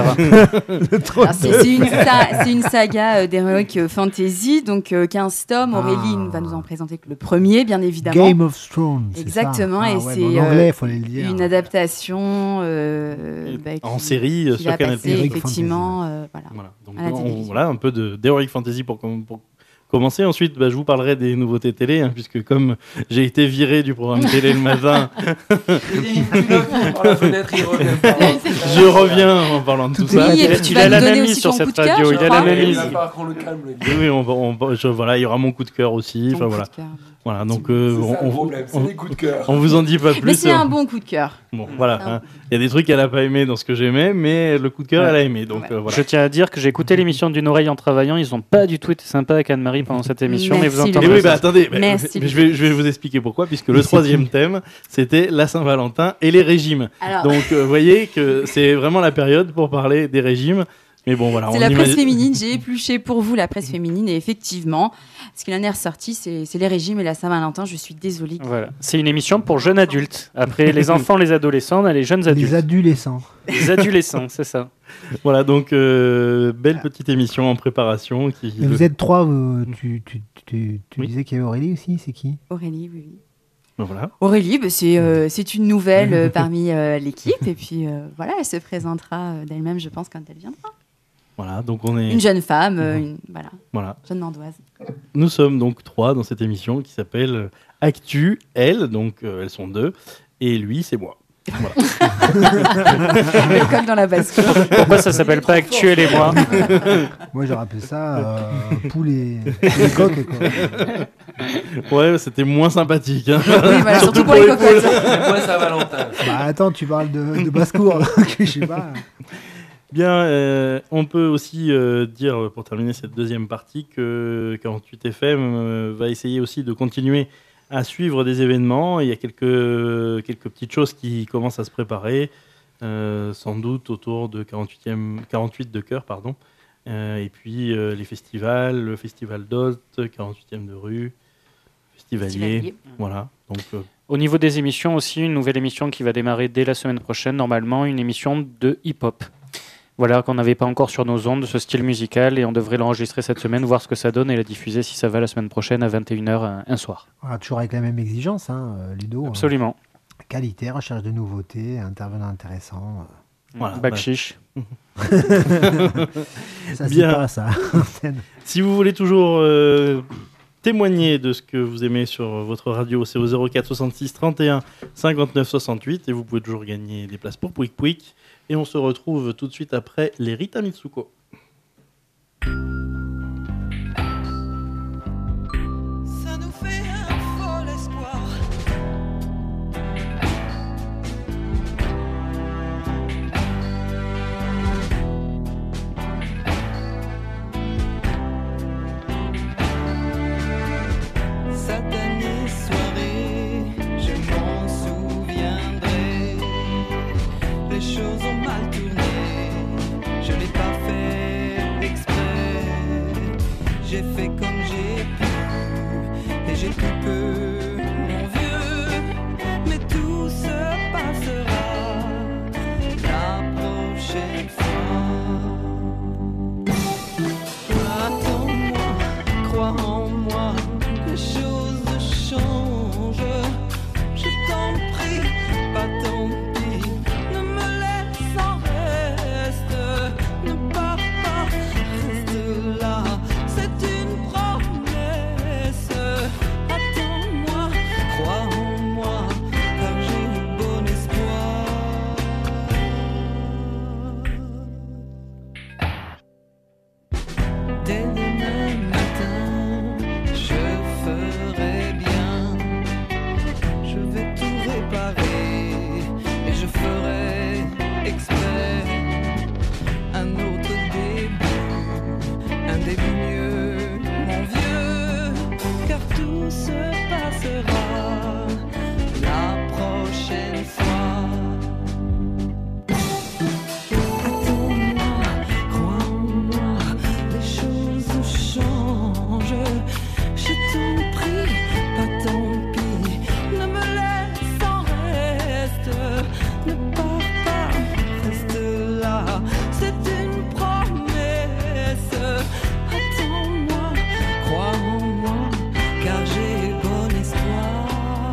C'est une saga d'heroic fantasy, donc 15 tomes. Aurélie va nous en présenter que le premier, bien évidemment.
Game of Thrones.
Exactement, et c'est
en anglais, fallait le dire.
Une adaptation
en série sur Canal+.
Effectivement,
voilà. Donc, voilà un peu d'heroic fantasy pour commencer. Ensuite, je vous parlerai des nouveautés télé, puisque comme j'ai été viré du programme télé le matin, je reviens en parlant de tout ça.
Il a l'analyse sur cette radio. Il a l'analyse.
Oui, voilà, il y aura mon coup de cœur aussi. Enfin voilà. Voilà, donc on vous en dit pas plus.
Mais c'est un bon coup de cœur.
Bon, voilà. Il y a des trucs qu'elle a pas aimé dans ce que j'aimais, mais le coup de cœur, elle a aimé. Donc voilà.
Je tiens à dire que j'ai écouté l'émission d'une oreille en travaillant. Ils ont pas du tout été sympas avec Anne-Marie pendant cette émission. Mais vous entendez.
Oui, attendez. Je vais vous expliquer pourquoi, puisque le 3e thème, c'était la Saint-Valentin et les régimes. Donc vous voyez que c'est vraiment la période pour parler des régimes. Mais bon, voilà.
C'est la presse féminine. J'ai épluché pour vous la presse féminine et effectivement, ce qu'il en est ressorti, c'est les régimes et la Saint-Valentin. Je suis désolée.
Voilà. C'est une émission pour jeunes adultes. Après les enfants, les adolescents, on a les jeunes adultes.
Les adolescents.
Les adolescents, c'est ça.
Voilà, donc belle petite émission en préparation.
Mais vous êtes 3, tu disais qu'il y avait Aurélie aussi, c'est qui ?
Aurélie, oui.
Voilà.
Aurélie, c'est une nouvelle parmi l'équipe et puis voilà, elle se présentera d'elle-même, je pense, quand elle viendra.
Voilà, donc on est...
Une jeune femme,
voilà.
Jeune nandoise.
Nous sommes donc 3 dans cette émission qui s'appelle Actu, elle, donc elles sont 2, et lui, c'est moi. Voilà.
Comme dans la bascule.
Pourquoi ça s'appelle pas Actuel et moi ?
Moi j'aurais appelé ça poule et coq.
Ouais, c'était moins sympathique. Hein.
Oui, voilà, surtout pour les cocottes.
Moi, Saint-Valentin.
Attends, tu parles de basse-cour, donc je sais pas.
Bien, on peut aussi dire, pour terminer cette deuxième partie, que 48 FM va essayer aussi de continuer à suivre des événements. Il y a quelques petites choses qui commencent à se préparer, sans doute autour de 48 de cœur, pardon. Et puis les festivals, le festival d'Olt, 48e de rue, Festivalier. Voilà. Donc,
au niveau des émissions aussi, une nouvelle émission qui va démarrer dès la semaine prochaine, normalement, une émission de hip-hop. Voilà, qu'on n'avait pas encore sur nos ondes, ce style musical, et on devrait l'enregistrer cette semaine, voir ce que ça donne et la diffuser si ça va la semaine prochaine à 21h un soir.
Ah, toujours avec la même exigence, Ludo.
Absolument.
Qualité, recherche de nouveautés, intervenants intéressants.
Voilà,
bac chiche.
Ça, c'est pas ça.
Si vous voulez toujours témoigner de ce que vous aimez sur votre radio, c'est au 04 66 31 59 68 et vous pouvez toujours gagner des places pour Pouic Pouic. Et on se retrouve tout de suite après les Rita Mitsuko.
Ça nous fait un fol espoir. Satanée soirée, je m'en souviendrai. Les choses ont mal tourné, je n'ai pas fait exprès. J'ai fait comme j'ai pu, et j'ai pu peu, mon vieux. Mais tout se passera la prochaine fois. Attends-moi, crois en moi, les choses changent. Je t'en prie, pas tant pis, ne me laisse en reste, ne pars pas, reste là, c'est une promesse. Attends-moi, crois en moi, car j'ai un bon espoir. Dès demain matin, je ferai bien. Je vais tout réparer et je ferai exprès un autre début mieux, mon vieux, car tout se passera la prochaine fois. Attends-moi, crois en moi, les choses changent. Je t'en prie, pas tant pis, ne me laisse en reste, ne pars pas, reste là, c'est une promesse. Attends-moi, crois en moi, car j'ai bon espoir.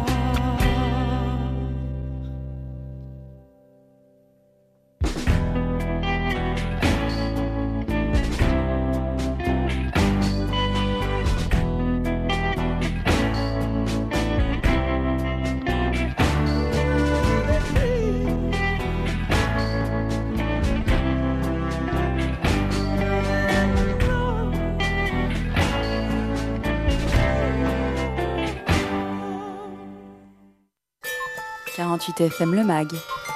« 48 FM le mag.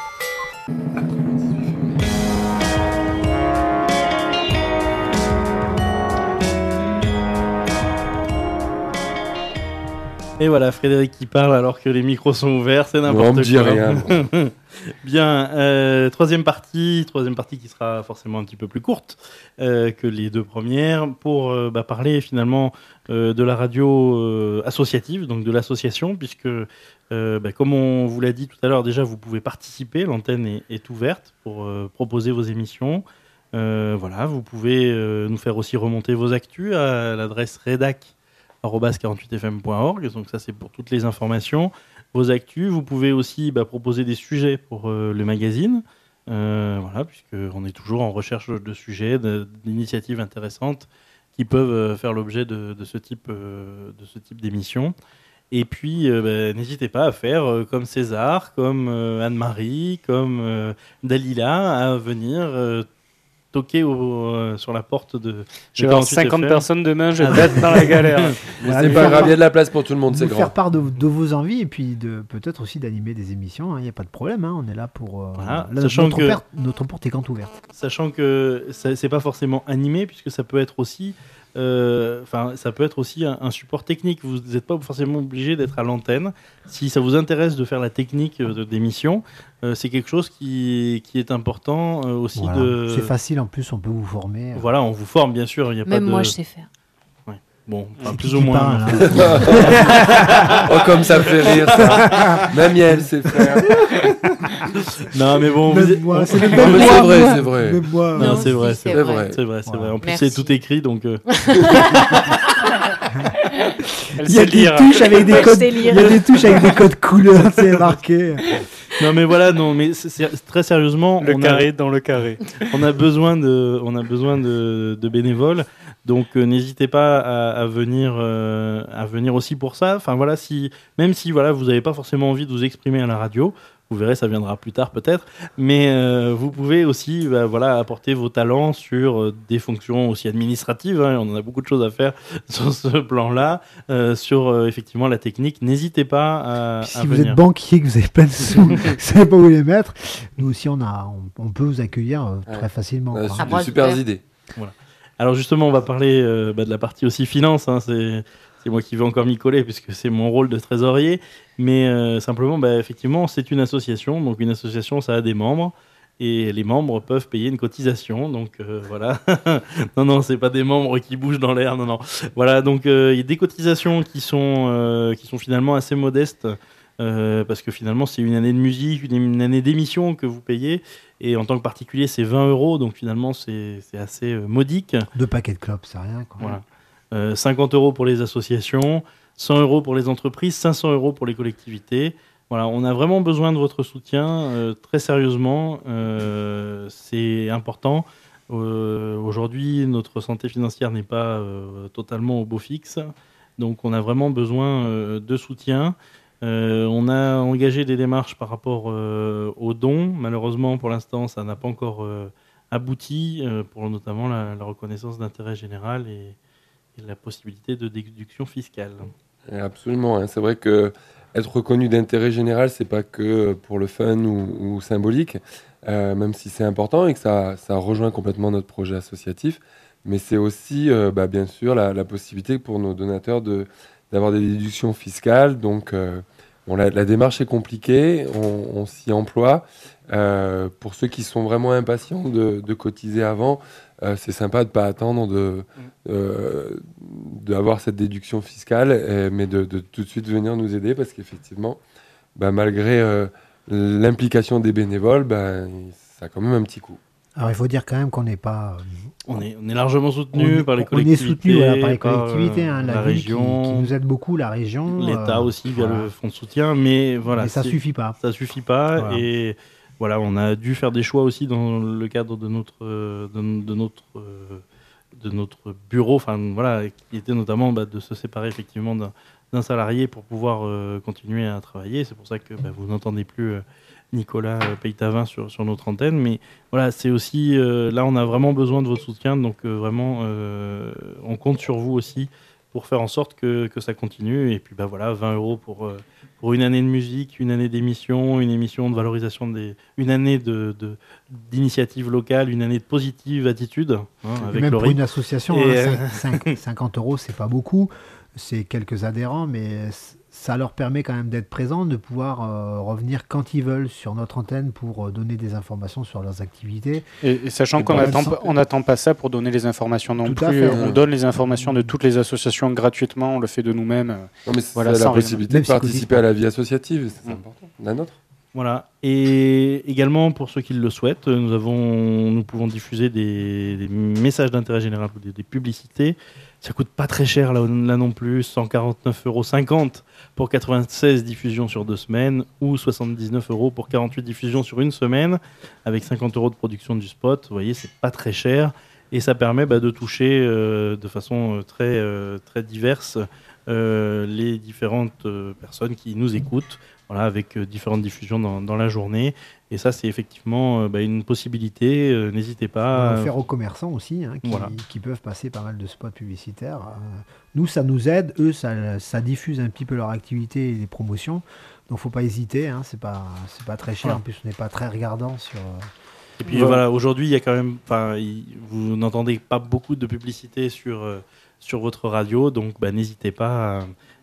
Et voilà, Frédéric qui parle alors que les micros sont ouverts, c'est n'importe quoi.
On me dit rien.
Bien, troisième partie qui sera forcément un petit peu plus courte que les deux premières, pour parler finalement de la radio associative, donc de l'association, puisque comme on vous l'a dit tout à l'heure, déjà vous pouvez participer, l'antenne est ouverte pour proposer vos émissions. Voilà, vous pouvez nous faire aussi remonter vos actus à l'adresse redac@48fm.org, donc ça c'est pour toutes les informations, vos actus. Vous pouvez aussi proposer des sujets pour le magazine, voilà, puisqu'on est toujours en recherche de sujets, d'initiatives intéressantes qui peuvent faire l'objet de ce type d'émission. Et puis n'hésitez pas à faire comme César, comme Anne-Marie, comme Dalila, à venir toquer sur la porte de
Je vais avoir 50
FM.
personnes demain, je vais être dans la galère.
C'est pas grave, il y a de la place pour tout le monde, c'est
Vous
grand.
faire part de vos envies et puis peut-être aussi d'animer des émissions, il n'y a pas de problème, on est là pour...
Voilà,
là,
sachant
notre porte est grande ouverte.
Sachant que c'est pas forcément animé, puisque ça peut être aussi ça peut être aussi un support technique. Vous n'êtes pas forcément obligé d'être à l'antenne. Si ça vous intéresse de faire la technique d'émission, c'est quelque chose qui est important aussi.
Voilà. C'est facile en plus, on peut vous former.
Voilà, on vous forme bien sûr. Il y a
Même
pas
moi,
de...
je sais faire.
Ouais. Bon, enfin,
C'est
plus
qui
ou moins.
parle,
Oh, comme ça fait rire, ça. Même elle sait faire.
Non, mais bon,
Même
vous êtes-
moi, c'est
Non,
le
mais
même
c'est
moi.
vrai, c'est vrai.
Même moi.
Non,
Non,
c'est
si,
vrai,
c'est
c'est
vrai.
vrai, c'est vrai, c'est vrai. En plus,
Merci.
c'est tout écrit, donc.
Elle
Il y a
sait
des
lire.
touches avec des
Je
codes.
sais
Il
lire.
y a des touches avec des codes couleurs, c'est marqué.
Non, mais voilà, non, mais très sérieusement,
Le carré dans le carré.
on a besoin de bénévoles. Donc n'hésitez pas à venir aussi pour ça. Enfin voilà, même si voilà, vous n'avez pas forcément envie de vous exprimer à la radio, vous verrez, ça viendra plus tard peut-être. Mais vous pouvez aussi apporter vos talents sur des fonctions aussi administratives. Hein, on en a beaucoup de choses à faire sur ce plan-là, sur effectivement la technique. N'hésitez pas à
Si vous
venir.
êtes banquier, que vous avez plein de sous, vous ne savez pas où les mettre, nous aussi on peut vous accueillir très facilement.
On a
quoi.
de super idées.
Voilà. Alors justement, on va parler de la partie aussi finance. Hein, c'est moi qui vais encore m'y coller puisque c'est mon rôle de trésorier. Mais simplement, effectivement, c'est une association. Donc une association, ça a des membres. Et les membres peuvent payer une cotisation. Donc voilà. Non, c'est pas des membres qui bougent dans l'air. Non. Voilà, donc il y a des cotisations qui sont finalement assez modestes. Parce que finalement, c'est une année de musique, une année d'émission que vous payez. Et en tant que particulier, c'est 20 €. Donc finalement, c'est assez modique.
2 paquets de clopes, c'est rien. Quoi.
Voilà. 50 € pour les associations, 100 € pour les entreprises, 500 € pour les collectivités. Voilà, on a vraiment besoin de votre soutien, très sérieusement. C'est important. Aujourd'hui, notre santé financière n'est pas totalement au beau fixe. Donc on a vraiment besoin de soutien. On a engagé des démarches par rapport aux dons. Malheureusement, pour l'instant, ça n'a pas encore abouti pour notamment la reconnaissance d'intérêt général et la possibilité de déduction fiscale.
Absolument, hein. C'est vrai que être reconnu d'intérêt général, c'est pas que pour le fun ou symbolique, même si c'est important et que ça rejoint complètement notre projet associatif, mais c'est aussi bien sûr la possibilité pour nos donateurs d'avoir des déductions fiscales. Donc la démarche est compliquée, on s'y emploie. Pour ceux qui sont vraiment impatients de cotiser avant, c'est sympa de ne pas attendre d'avoir cette déduction fiscale, mais de tout de suite venir nous aider, parce qu'effectivement, malgré l'implication des bénévoles, ça a quand même un petit coût.
Alors il faut dire quand même qu'on n'est pas...
On est largement soutenu par les collectivités.
On est soutenu par les collectivités, la ville
région,
qui nous aide beaucoup, la région.
L'État aussi via le fonds de soutien, mais voilà.
Mais ça suffit pas.
Ça suffit pas,
voilà.
Et voilà, on a dû faire des choix aussi dans le cadre de notre bureau, enfin voilà, qui était notamment de se séparer effectivement d'un salarié pour pouvoir continuer à travailler. C'est pour ça que vous n'entendez plus Nicolas Peytavin sur notre antenne, mais voilà, c'est aussi là on a vraiment besoin de votre soutien, donc vraiment on compte sur vous aussi pour faire en sorte que ça continue. Et puis 20 € pour une année de musique, une année d'émission, une émission de valorisation une année d'initiative locale, une année de positive attitude. Avec
même
Laurie.
pour une association, 50 €, c'est pas beaucoup, c'est quelques adhérents, mais ça leur permet quand même d'être présents, de pouvoir revenir quand ils veulent sur notre antenne pour donner des informations sur leurs activités.
Et sachant qu'on n'attend pas ça pour donner les informations non plus. On donne les informations de toutes les associations gratuitement, on le fait de nous-mêmes.
Non, mais c'est la possibilité de participer à la vie associative, c'est important, la nôtre.
Voilà. Et également, pour ceux qui le souhaitent, nous pouvons diffuser des messages d'intérêt général ou des publicités. Ça coûte pas très cher là non plus, 149,50 € pour 96 diffusions sur 2 semaines ou 79 € pour 48 diffusions sur 1 semaine, avec 50 € de production du spot. Vous voyez, c'est pas très cher et ça permet de toucher de façon très, très diverse les différentes personnes qui nous écoutent. Voilà, avec différentes diffusions dans la journée. Et ça, c'est effectivement une possibilité. N'hésitez pas.
On va faire aux commerçants aussi, qui peuvent passer pas mal de spots publicitaires. Nous, ça nous aide. Eux, ça diffuse un petit peu leur activité et les promotions. Donc, faut pas hésiter. C'est pas très cher.
Voilà.
En plus, on n'est pas très regardant sur...
Et puis voilà, aujourd'hui, il y a quand même... vous n'entendez pas beaucoup de publicité sur votre radio. Donc, n'hésitez pas...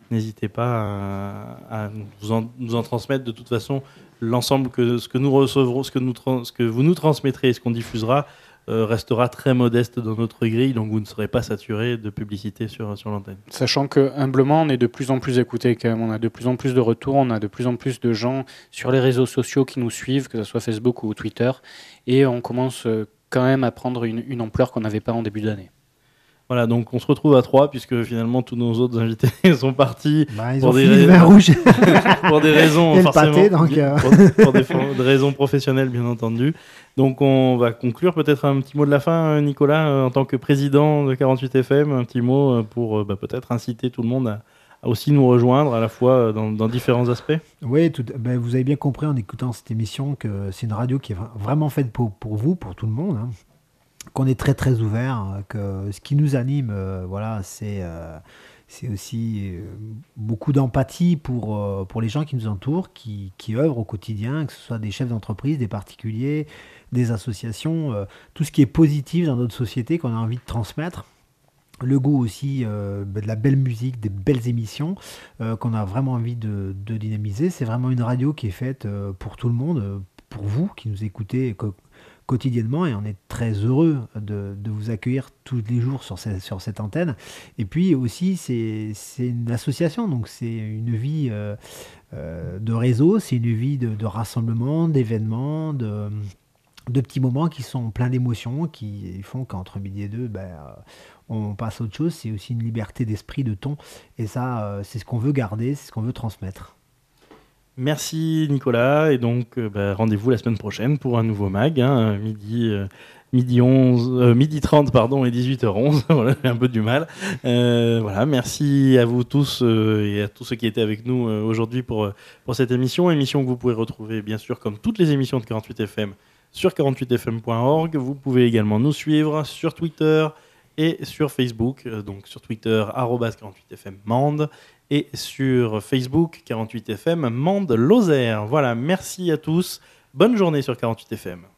à nous en transmettre de toute façon l'ensemble ce que nous recevrons, ce que vous nous transmettrez et ce qu'on diffusera restera très modeste dans notre grille, donc vous ne serez pas saturé de publicité sur l'antenne.
Sachant que humblement, on est de plus en plus écoutés quand même, on a de plus en plus de retours, on a de plus en plus de gens sur les réseaux sociaux qui nous suivent, que ce soit Facebook ou Twitter, et on commence quand même à prendre une ampleur qu'on n'avait pas en début d'année.
Voilà, donc on se retrouve à 3 puisque finalement tous nos autres invités sont partis
ils ont fini le vin rouge.
pour des raisons
Et le
forcément
pâté, donc,
pour des raisons professionnelles bien entendu. Donc on va conclure peut-être un petit mot de la fin, Nicolas, en tant que président de 48 FM, un petit mot pour peut-être inciter tout le monde à aussi nous rejoindre à la fois dans différents aspects.
Oui, vous avez bien compris en écoutant cette émission que c'est une radio qui est vraiment faite pour vous, pour tout le monde, hein. Qu'on est très très ouvert, que ce qui nous anime, c'est aussi beaucoup d'empathie pour les gens qui nous entourent, qui œuvrent au quotidien, que ce soit des chefs d'entreprise, des particuliers, des associations, tout ce qui est positif dans notre société qu'on a envie de transmettre. Le goût aussi de la belle musique, des belles émissions qu'on a vraiment envie de dynamiser. C'est vraiment une radio qui est faite pour tout le monde, pour vous qui nous écoutez quotidiennement, et on est très heureux de vous accueillir tous les jours sur cette antenne. Et puis aussi, c'est une association, donc c'est une vie de réseau, c'est une vie de rassemblement, d'événements, de petits moments qui sont pleins d'émotions, qui font qu'entre midi et deux, on passe à autre chose. C'est aussi une liberté d'esprit, de ton, et ça, c'est ce qu'on veut garder, c'est ce qu'on veut transmettre.
Merci Nicolas, et donc rendez-vous la semaine prochaine pour un nouveau mag, hein, midi 30 et 18h11, voilà, j'ai un peu du mal. Voilà, merci à vous tous et à tous ceux qui étaient avec nous aujourd'hui pour cette émission que vous pouvez retrouver bien sûr comme toutes les émissions de 48FM sur 48fm.org. Vous pouvez également nous suivre sur Twitter et sur Facebook, donc sur Twitter @48fm Mende et sur Facebook 48fm Mende Lozère. Voilà, merci à tous, bonne journée sur 48fm.